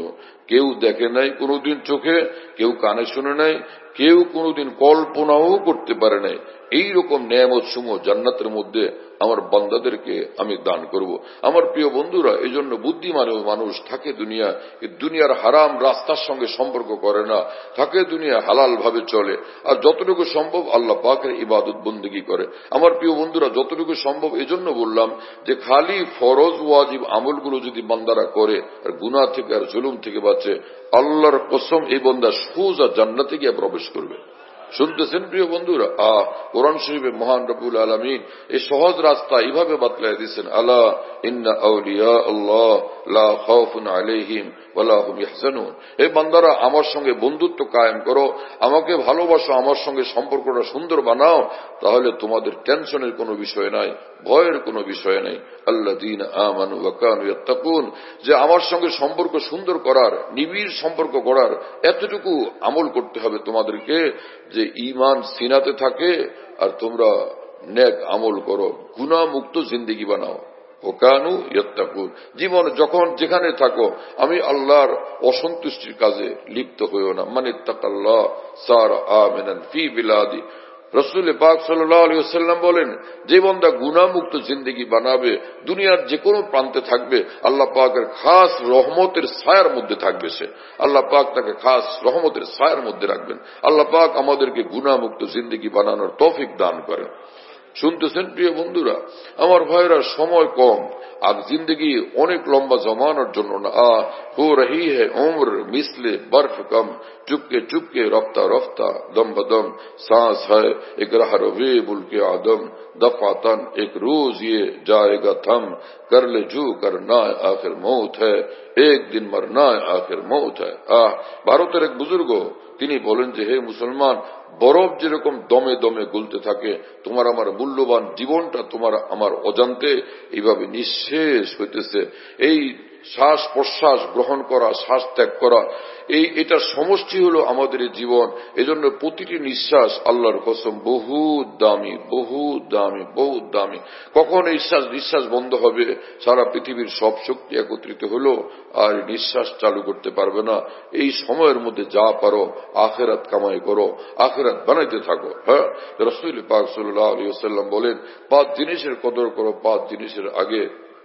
Speaker 2: কেউ দেখে নাই কোনোদিন চোখে, কেউ কানে শুনে নাই, কেউ কোনোদিন কল্পনাও করতে পারে নাই। এইরকম নেয়ামত সমূহ জান্নাতের মধ্যে আমার বান্দাদেরকে আমি দান করব। আমার প্রিয় বন্ধুরা, এই জন্য বুদ্ধিমান মানুষ থাকে দুনিয়া, দুনিয়ার হারাম রাস্তার সঙ্গে সম্পর্ক করে না, থাকে দুনিয়া হালাল ভাবে চলে, আর যতটুকু সম্ভব আল্লাহ পাকের ইবাদত বন্দেগী করে। আমার প্রিয় বন্ধুরা, যতটুকু সম্ভব এজন্য বললাম যে খালি ফরজ ওয়াজিব আমলগুলো যদি বান্দারা করে আর গুনাহ থেকে আর জুলুম থেকে বাঁচে, আল্লাহর কসম এই বান্দা সোজা জান্নাতে গিয়ে প্রবেশ করবে। শুনতেছেন প্রিয় বন্ধুরা? আহ কোরআন শরীফে মহান রব্বুল আলামিন এই সহজ রাস্তা এইভাবে বাতলাই দিয়েছেন, আলা ইন্না আউলিয়া আল্লাহ লা খাউফুন আলাইহিম ওয়ালা হুম ইয়াহজানুন। এই বান্দারা আমার সঙ্গে বন্ধুত্ব কায়েম করো, আমাকে ভালোবাসো, আমার সঙ্গে সম্পর্কটা সুন্দর বানাও, তাহলে তোমাদের টেনশনের কোনো বিষয় নাই, ভয়ের কোনো বিষয় নাই। আল্লাযীনা আমানু ওয়া কানু ইয়াত্তাকুন, যে আমার সঙ্গে সম্পর্ক সুন্দর করার, নিবিড় সম্পর্ক করার এতটুকু আমল করতে হবে তোমাদেরকে যে ঈমান সিনাতে থাকে আর তোমরা নেক আমল করো, গুনাহ মুক্ত জিন্দেগি বানাও। ওকানু ইয়াত্তাকুন, জীবন যখন যেখানে থাকো আমি আল্লাহর অসন্তুষ্টির কাজে লিপ্ত হইও না। মানে তাকাল্লাহ সার আমিনান ফি বিলাদি। রাসূল পাক সাল্লাল্লাহু আলাইহি ওয়াসাল্লাম বলেন, যে বান্দা গুনাহ মুক্ত জিন্দেগি বানাবে, দুনিয়ার যে কোনো প্রান্তে থাকবে, আল্লাহ পাকের খাস রহমতের ছায়ার মধ্যে থাকবে সে। আল্লাহ পাক তাকে খাস রহমতের ছায়ার মধ্যে রাখবেন। আল্লাহ পাক আমাদেরকে গুনাহ মুক্ত জিন্দেগি বানানোর তৌফিক দান করেন। শুনতেছেন প্রিয় বন্ধুরা? আমার ভাইরা, সময় কম আর জিন্দগি অনেক লম্বা জমানোর জন্য না। আ হো রহি হ্যায় উম্র মিসলে বরফ কম, চুপকে চুপকে রফতা রফতা দম বদম सांस है एक राह रोवे बुलके आदम दफातन एक रोज ये जाएगा थम कर ले जू करना आखिर मौत है एक दिन मरना आखिर मौत है। আহ ভারতের এক বুজুর্গ তিনি বলেন যে, হে মুসলমান, বরফ যেরকম দমে দমে গলতে থাকে, তোমার আমার মূল্যবান জীবনটা তোমার আমার অজান্তে এইভাবে নিঃশেষ হইতেছে। এই শ্বাস প্রশ্বাস গ্রহণ করা, শ্বাস ত্যাগ করা, এই এটার সমষ্টি হলো আমাদের এই জীবন। এজন্য প্রতিটি নিঃশ্বাস আল্লাহর কসম বহু দামি, বহু দামি, বহু দামি। কখন এই শ্বাস নিঃশ্বাস বন্ধ হবে, সারা পৃথিবীর সব শক্তি একত্রিত হলো আর নিঃশ্বাস চালু করতে পারবে না। এই সময়ের মধ্যে যা পারো আখিরাত কামাই করো, আখিরাত বানাইতে থাকো। হ্যাঁ, রাসূল পাক সাল্লাল্লাহু আলাইহি ওয়াসাল্লাম বলেন, পাঁচ জিনিসের কদর করো পাঁচ জিনিসের আগে।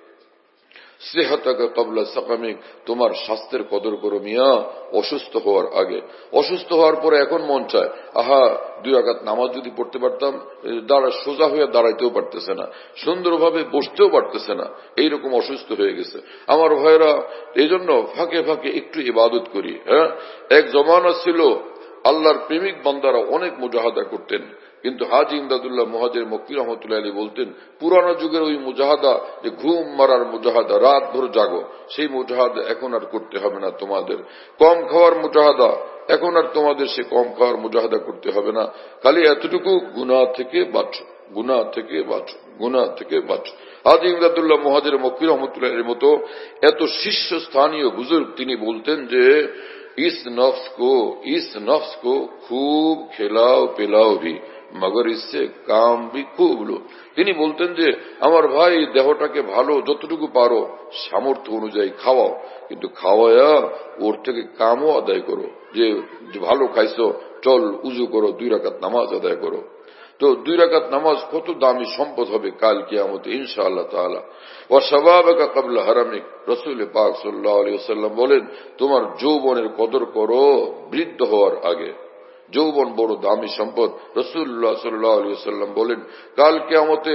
Speaker 2: সেহাতাকা ক্বাবলা সাকামিক, তোমার স্বাস্থ্যের কদর করো মিয়া অসুস্থ হওয়ার আগে। অসুস্থ হওয়ার পরে এখন মন চায়, আহা দুই রাকাত নামাজ যদি পড়তে পারতাম, দাঁড়া সোজা হয়ে দাঁড়াইতেও পারতেছে না, সুন্দরভাবে বসতেও পারতেছে না, এইরকম অসুস্থ হয়ে গেছে। আমার ভাইরা, এই জন্য ফাঁকে ফাঁকে একটু ইবাদত করি। হ্যাঁ, এক জমানা ছিল আল্লাহর প্রেমিক বান্দারা অনেক মুজাহাদা করতেন, কিন্তু হাজী ইমদাদুল্লাহ মুহাজির মক্কি রহমতুল্লাহ আলাইহি বলতেন, পুরানো যুগের ওই মুজাহাদা, যে ঘুম মারার মুজাহাদা, রাত ভর জাগো, সেই মুজাহাদা এখন আর করতে হবে না তোমাদের। কম খাওয়ার মুজাহাদা, এখন আর তোমাদের সে কম খাওয়ার মুজাহাদা করতে হবে না। খালি এতটুকু, গুনাহ থেকে বাঁচো, গুনাহ থেকে বাঁচো, গুনাহ থেকে বাঁচো। হাজী ইমদাদুল্লাহ মুহাজির মক্কি রহমতুল্লাহ আলাইহির মতো এত শীর্ষস্থানীয় বুজুর্গ তিনি বলতেন যে, इस नफ्स को इस नफ्स को खूब खिलाओ पिलाओ भी मगर इससे काम भी खूब लो। তিনি বলতেন যে, আমার ভাই, দেহটাকে ভালো যতটুকু পারো সামর্থ্য অনুযায়ী খাওয়াও, কিন্তু খাওয়ায়া ওর থেকে কামও আদায় করো। যে ভালো খাইছো, চল উজু করো, দুই রাকাত নামাজ আদায় করো। তো দুই রাকাত নামাজ কত দামি সম্পদ হবে কাল কিয়ামতে ইনশাআল্লাহ তাআলা। ওয়া শাবাবাকা ক্বাবলা হারামিক, রাসূল পাক সাল্লাল্লাহু আলাইহি ওয়াসাল্লাম বলেন, তোমার যৌবনের কদর করো বৃদ্ধ হওয়ার আগে। যৌবন বড় দামি সম্পদ। রাসূলুল্লাহ সাল্লাল্লাহু আলাইহি ওয়াসাল্লাম বলেন, কাল কিয়ামতে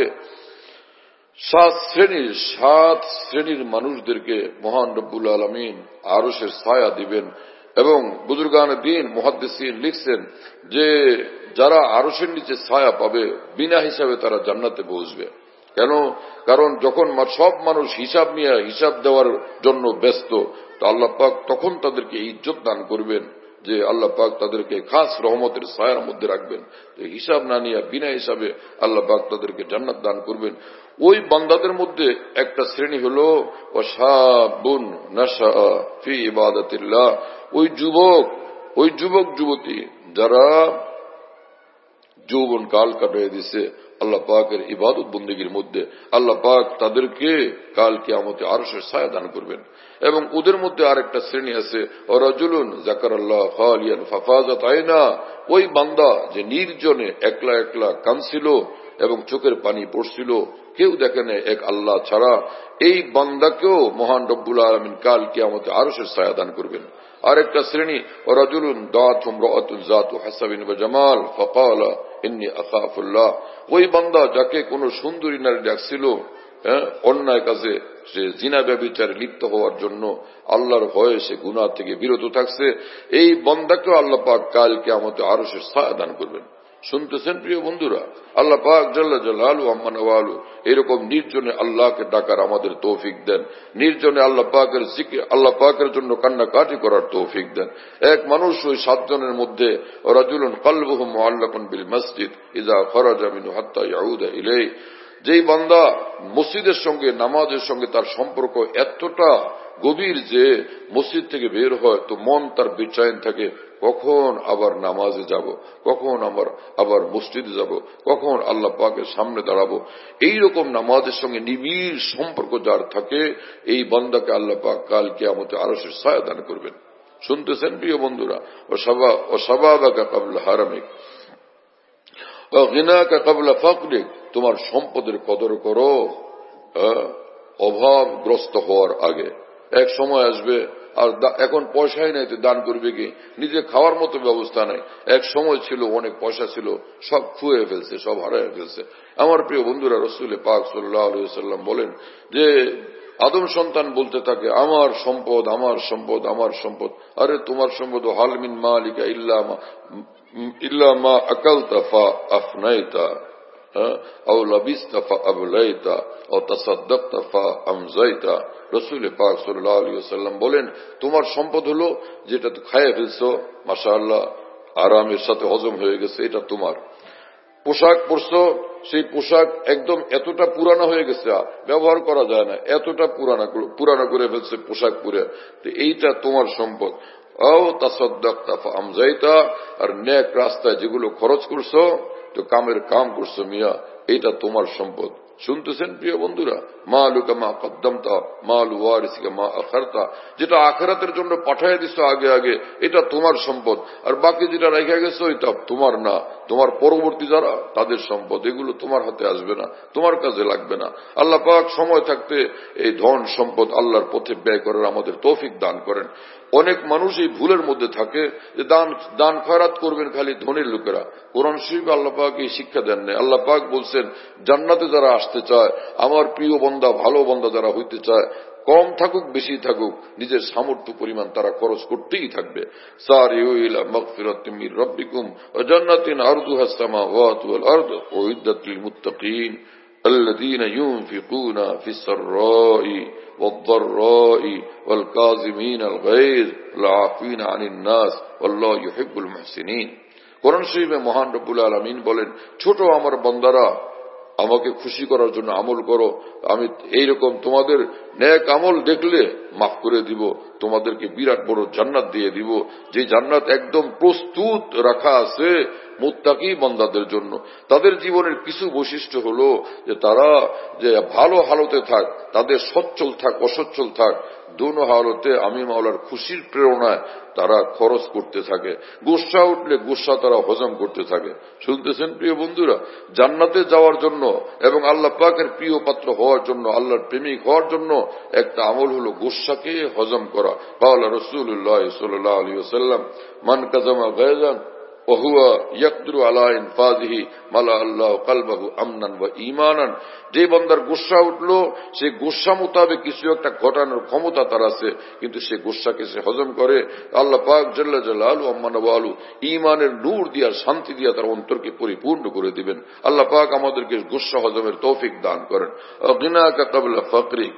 Speaker 2: সাত শ্রেণীর সাত শ্রেণীর মানুষদেরকে মহান রব্বুল আলামিন আরশের ছায়া দিবেন। এবং বুজুর্গান দ্বীন মুহাদ্দিসিন লিখছেন যে, যারা আরশের নিচে ছায়া পাবে বিনা হিসাবে তারা জান্নাতে পৌঁছবে। কেন? কারণ যখন সব মানুষ হিসাব নিয়ে হিসাব দেওয়ার জন্য ব্যস্ত, তো আল্লাহ পাক তখন তাদেরকে ইজ্জত দান করবেন, যে আল্লাহ পাক তাদেরকে খাস রহমতের ছায়ার মধ্যে রাখবেন। হিসাব না নিয়ে বিনা হিসাবে আল্লাহ পাক তাদেরকে জান্নাত দান করবেন। ওই বান্দাদের মধ্যে একটা শ্রেণী হলো ওয়াশাবুন নাশা ফি ইবাদাতিল্লাহ, ওই যুবক ওই যুবক যুবতী যারা যৌবন কাল কাটিয়ে দিছে আল্লাহ পাকের ইবাদত বন্দেগীর মধ্যে আল্লাহ পাক তাদেরকে কাল কিয়ামতে আরশের ছায়া দান করবেন। এবং ওদের মধ্যে আরেকটা শ্রেণী আছে, রাজুলুন যাকারাল্লাহ খালিয়ান ফাফাজাত আইনা, ওই বান্দা যে নির্জনে একলা একলা কাঁদছিল এবং চোখের পানি পড়ছিল, কেউ দেখে না এক আল্লাহ ছাড়া। এই বান্দাকেও মহান রব্বুল আলামিন কাল কিয়ামতে আরশের ছায়া দান করবেন। আরেকটা শ্রেণী, রাজুলুন দাতুম রাআতুন যাতু হাসাবিন ওয়া জামাল ফাকালা ইন্নী আখাফুল্লাহ, ওই বান্দা যাকে কোন সুন্দরী নারী ডাকছিল অন্যায় কাজে, সে জিনা ব্যভিচারে লিপ্ত হওয়ার জন্য আল্লাহর ভয়ে সে গুনাহ থেকে বিরত থাকছে, এই বান্দাকেও আল্লাহ পাক কাল কিয়ামতে আরশের ছায়া দান করবেন। শুনতেছেন প্রিয় বন্ধুরা, আল্লাহ পাক জাল্লা জালালু আম্মা নওয়ালু এরকম নির্জনে আল্লাহকে ডাকার আমাদের তৌফিক দেন, নির্জনে আল্লাহ পাকের জিকির, আল্লাহ পাকের জন্য কান্নাকাটি করার তৌফিক দেন। এক মানুষ ওই সাতজনের মধ্যে রাজুলুন কলবুহু মুআল্লাকুন বিল মসজিদ ইযা খারাজা মিনহু হাত্তা ইয়াউদা ইলাইহি, যেই বান্দা মসজিদের সঙ্গে নামাজের সঙ্গে তার সম্পর্ক এতটা গভীর যে মসজিদ থেকে বের হয় তো মন তার বেচैन থাকে, কখন আবার নামাজে যাব, কখন আবার আবার মসজিদে যাব, কখন আল্লাহ পাকের সামনে দাঁড়াবো। এইরকম নামাজের সঙ্গে নিবিড় সম্পর্ক যার থাকে, এই বান্দাকে আল্লাহ পাক কাল কিয়ামতে আরশের ছায়া দান করবেন। শুনতেছেন প্রিয় বন্ধুরা, ও সাবা ও সাবাবাকা ক্বাবলা হারামিক ও গিনাকা ক্বাবলা ফাকরিক, তোমার সম্পদের কদর করো অভাবগ্রস্ত হওয়ার আগে। এক সময় আসবে আর এখন পয়সাই নাই, তো দান করবে কি? নিজে খাওয়ার মতো ব্যবস্থা নাই। এক সময় ছিল অনেক পয়সা ছিল, সব খুয়ে ফেলছে, সব হারায় ফেলছে। আমার প্রিয় বন্ধুরা, রাসূল পাক সাল্লাল্লাহু আলাইহি ওয়াসাল্লাম বলেন যে আদম সন্তান বলতে থাকে আমার সম্পদ, আমার সম্পদ, আমার সম্পদ। আরে তোমার সম্পদ, হাল মিন মালিকা ইল্লা মা ইল্লা মা আকালতা ফা আফনাইতা আও লাবিসতা ফা আবলাইতা আও তাসাদ্দাকতা ফা আমজাইতা। রাসূল পাক সাল্লাল্লাহু আলাইহি ওয়াসাল্লাম বলেন তোমার সম্পদ হলো যেটা তুমি খাইয়ে ফেলছো, মাশাআল্লাহ আরামের সাথে হজম হয়ে গেছে, এটা তোমার। পোশাক পরছো, সেই পোশাক একদম এতটা পুরানো হয়ে গেছে, ব্যবহার করা যায় না, এতটা পুরানা পুরানো করে ফেলছে পোশাক পরে, তো এইটা তোমার সম্পদ। আও তাসাদ্দাকতা ফা আমজাইতা, আর নেক রাস্তায় যেগুলো খরচ করছো, তো কামের কাম করছো মিয়া, এইটা তোমার সম্পদ। শুনতেছেন প্রিয় বন্ধুরা, মালুকা মা কদ্দামতা মালু ওয়ারিসিকা মা আখারতা, যেটা আখিরাতের জন্য পাঠিয়ে দিছো আগে আগে, এটা তোমার সম্পদ। আর বাকি যেটা রেখে গেছো এটা তোমার না, তোমার পরবর্তী যারা তাদের সম্পদ, এগুলো তোমার হাতে আসবে না, তোমার কাজে লাগবে না। আল্লাহ পাক সময় থাকতে এই ধন সম্পদ আল্লাহর পথে ব্যয় করার আমাদের তৌফিক দান করেন। অনেক মানুষ এই ভুলের মধ্যে থাকে যে দান দান খয়রাত করবেন খালি ধনীর লোকেরা। কোরআন শরীফে আল্লাহ পাক এই শিক্ষা দেন না। আল্লাহ পাক বলছেন জান্নাতে যারা আসতে চায়, আমার প্রিয় বান্দা, ভালো বান্দা যারা হইতে চায়, কম থাকুক বেশি থাকুক নিজের সামর্থ্য পরিমাণ তারা খরচ করতেই থাকবে। সারিউ ইলা মাগফিরাতিম মির রাব্বিকুম ওয়া জান্নাতিন আরদুহাস সামাওয়াতু ওয়াল আরদু উইদ্দাত লিল মুত্তাকিন الذين ينفقون في السراء والضراء والكاظمين الغيظ والعافين عن الناس والله يحب المحسنين। কোরআন শরীফে মহান রব্বুল আলামিন বলেন, ছোট আমার বান্দারা, আমাকে খুশি করার জন্য আমল করো, আমি এইরকম তোমাদের নেক আমল দেখলে মাফ করে দিব, তোমাদেরকে বিরাট বড় জান্নাত দিয়ে দিব, যে জান্নাত একদম প্রস্তুত রাখা আছে মুত্তাকি বান্দাদের জন্য। তাদের জীবনের কিছু বৈশিষ্ট্য হলো যে তারা যে ভালো হালতে থাক, তাদের সচ্ছল থাক অসচ্ছল থাক, দোনো হালতে আমি মাওলার খুশির প্রেরণায় তারা খরচ করতে থাকে। গুসা উঠলে গুসা তারা হজম করতে থাকে। শুনতেছেন প্রিয় বন্ধুরা, জান্নাতে যাওয়ার জন্য এবং আল্লাহ পাকের প্রিয় পাত্র হওয়ার জন্য, আল্লাহর প্রেমিক হওয়ার জন্য একটা আমল হলো গুসাকে হজম করা। ক্বালা রাসূলুল্লাহ সাল্লাল্লাহু আলাইহি ওয়াসাল্লাম মান কাযামা গায়জান ওয়া হুয়া ইয়াকদিরু আলা ইনফাযিহি মালা আল্লাহু কলবাহু আমনান ওয়া ঈমানান। যে বান্দার গুসা উঠলো, সে গুসা মোতাবেক কিছু একটা ঘটানোর ক্ষমতা তার আছে, কিন্তু সে গুসাকে সে হজম করে, আল্লাহ পাক জাল্লা জালালু আম্মা নওয়ালু ঈমানের নূর দিয়া, শান্তি দিয়া তার অন্তরকে পরিপূর্ণ করে দিবেন। আল্লাহ পাক আমাদেরকে গুসা হজমের তৌফিক দান করেন। গিনাকা ক্বাবলা ফাকরিক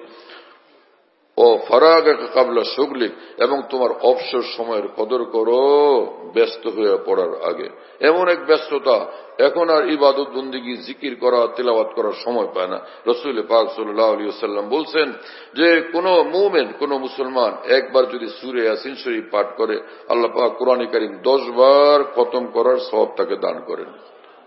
Speaker 2: ও ফারাগাকা ক্বাবলা শুগলিক, এবং তোমার অবসর সময়ের কদর করো ব্যস্ত হয়ে পড়ার আগে। এমন এক ব্যস্ততা, এখন আর ইবাদত বন্দেগী জিকির করা তিলাওয়াত করার সময় পায় না। রাসূল পাক সাল্লাল্লাহু আলাইহি ওয়াসাল্লাম বলছেন যে কোন মুমিন, কোন মুসলমান একবার যদি সূরা ইয়াসিন শরীফ পাঠ করে, আল্লাহ পাক কোরআনে কারীম দশ বার খতম করার সওয়াব তাকে দান করেন।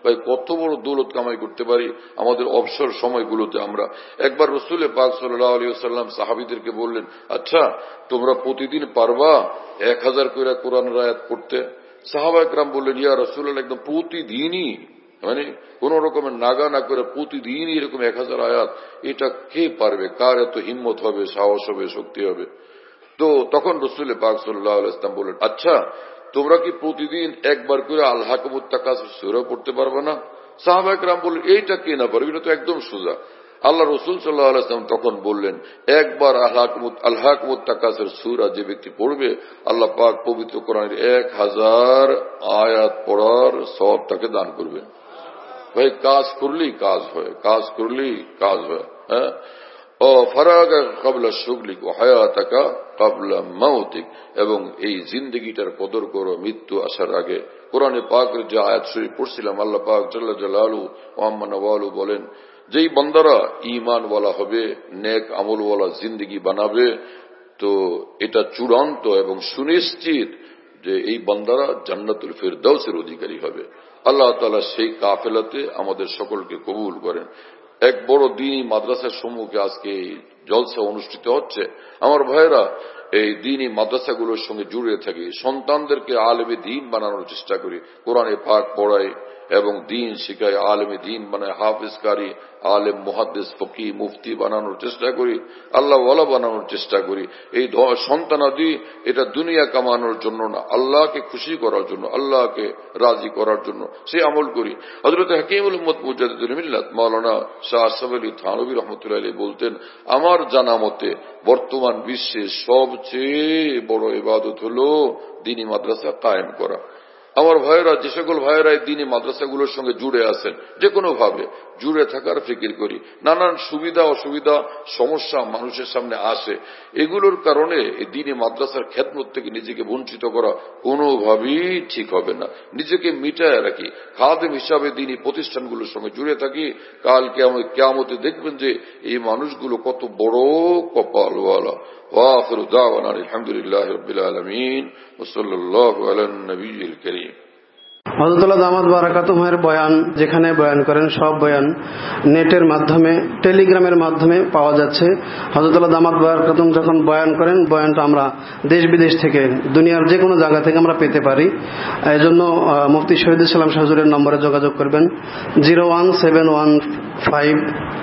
Speaker 2: ভাই কত বড় দৌলত কামাই করতে পারি আমাদের অবসর সময়গুলোতে। আমরা একবার রাসূল পাক সাল্লাল্লাহু আলাইহি ওয়াসাল্লাম সাহাবীদেরকে বললেন, আচ্ছা তোমরা প্রতিদিন পারবা এক হাজার করে কোরআনের আয়াত পড়তে? সাহাবা একরাম বললেন, ইয়া রাসূলুল্লাহ, একদম প্রতিদিনই, মানে কোন রকমের নাগা না করে প্রতিদিনই এরকম এক হাজার আয়াত, এটা কে পারবে? কার এত হিম্মত হবে, সাহস হবে, শক্তি হবে? তো তখন রাসূল পাক সাল্লাল্লাহু আলাইহি ওয়াসাল্লাম বললেন, আচ্ছা তোমরা কি প্রতিদিন একবার করে আল হাকুমুত তাকাসুর সূরা পড়তে পারবে না? সাহাবা একরাম বললেন, এইটা কে না পারবে, এটা তো একদম সোজা। আল্লাহ রাসূল সাল্লাল্লাহু আলাইহি ওয়াসাল্লাম তখন বললেন, একবার আল হাকুমুত আল হাকুমুত তাকাসুর সূরা যে ব্যক্তি পড়বে, আল্লাহ পাক পবিত্র কোরআনের এক হাজার আয়াত পড়ার সওয়াব তাকে দান করবেন। ভাই কাজ করলেই কাজ হয়, কাজ করলেই কাজ হয়। হ্যাঁ, ও ফারাগা ক্বাবলা শুগলিক ওয়া হায়াতাকা ক্বাবলা মাউতিক, এবং এই জিন্দেগিটার কদর করো মৃত্যু আসার আগে। কোরআনে পাকের যে আয়াত শরীফ পড়ছিলাম, আল্লাহ পাক জাল্লা জালালুহু ওয়া আম্মা নওয়ালুহু বলেন, যেই বান্দারা ঈমানওয়ালা হবে, নেক আমলওয়ালা জিন্দেগি বানাবে, তো এটা চূড়ান্ত এবং সুনিশ্চিত যে এই বান্দারা জান্নাতুল ফিরদাউসের অধিকারী হবে। আল্লাহ তাআলা সেই কাফেলাতে আমাদের সকলকে কবুল করেন। এক বড় দ্বীনি মাদ্রাসার সম্মুখে আজকে এই জলসা অনুষ্ঠিত হচ্ছে। আমার ভাইয়েরা, এই দ্বীনি মাদ্রাসাগুলোর সঙ্গে জুড়ে থাকি, সন্তানদেরকে আলেমে দ্বীন বানানোর চেষ্টা করি, কোরআনে পাক পড়াই এবং দ্বীন শিখাই, আলেমে দ্বীন বানায়, হাফেজ কারি, আলেম মুহাদ্দিস ফকি মুফতি বানানোর চেষ্টা করি, আল্লাহ ওয়ালা বানানোর চেষ্টা করি। এই সন্তানাদি এটা দুনিয়া কামানোর জন্য না, আল্লাহকে খুশি করার জন্য, আল্লাহকে রাজি করার জন্য সে আমল করি। হযরত হাকিমুল উম্মত মুজাদ্দিদুল মিল্লাত মাওলানা শাহ আশরাফ আলী থানভী রাহমাতুল্লাহ আলাইহি বলতেন, আমার জানা মতে বর্তমান বিশ্বের সবচেয়ে বড় ইবাদত হলো দ্বীনি মাদ্রাসা কায়েম করা। আমার ভাইয়েরা, যে সকল ভাইয়েরা এই দ্বীনি মাদ্রাসাগুলোর সঙ্গে জুড়ে আছেন, যে কোনো ভাবে জুড়ে থাকার ফিকির করি। নানান সুবিধা অসুবিধা সমস্যা মানুষের সামনে আসে, এগুলোর কারণে এই দ্বীনি মাদ্রাসার খেদমত থেকে নিজেকে বঞ্চিত করা কোনোভাবেই ঠিক হবে না। নিজেকে মিটায় রাখি, খাদেম হিসাবে দ্বীনি প্রতিষ্ঠানগুলোর সঙ্গে জুড়ে থাকি। কাল কিয়ামতে দেখবেন যে এই মানুষগুলো কত বড় কপালওয়ালা। وآخر دعوانا الحمد لله رب العالمين وصلى الله على النبي الكريم।
Speaker 3: হযরতুল্লাহ দামাত বারাকাতুহুমের বয়ান যেখানে বয়ান করেন, সব বয়ান নেটের মাধ্যমে, টেলিগ্রামের মাধ্যমে পাওয়া যাচ্ছে। হযরতুল্লাহ দামাত বারাকাতুহুম যখন বয়ান করেন, বয়ানটা আমরা দেশ বিদেশ থেকে, দুনিয়ার যে কোনো জায়গা থেকে আমরা পেতে পারি। এই জন্য মুফতি শহীদুল ইসলাম হুজুরের নম্বরে যোগাযোগ করবেন, zero one seven one five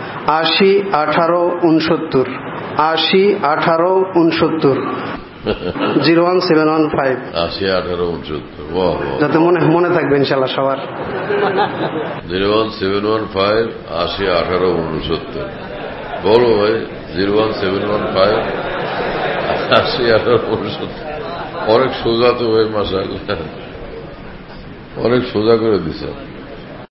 Speaker 3: আশি আঠারো উনসত্তর আশি আঠারো উনসত্তর zero one seven one five
Speaker 2: আশি আঠারো উনসত্তর
Speaker 3: যাতে মনে মনে থাকবে ইনশাল্লাহ সবার।
Speaker 2: Zero one seven one five আশি আঠারো উনসত্তর বলো ভাই, zero one seven one five আশি আঠারো উনসত্তর অনেক সোজা তো ভাই, মাশাআল্লাহ অনেক সোজা করে দিছে।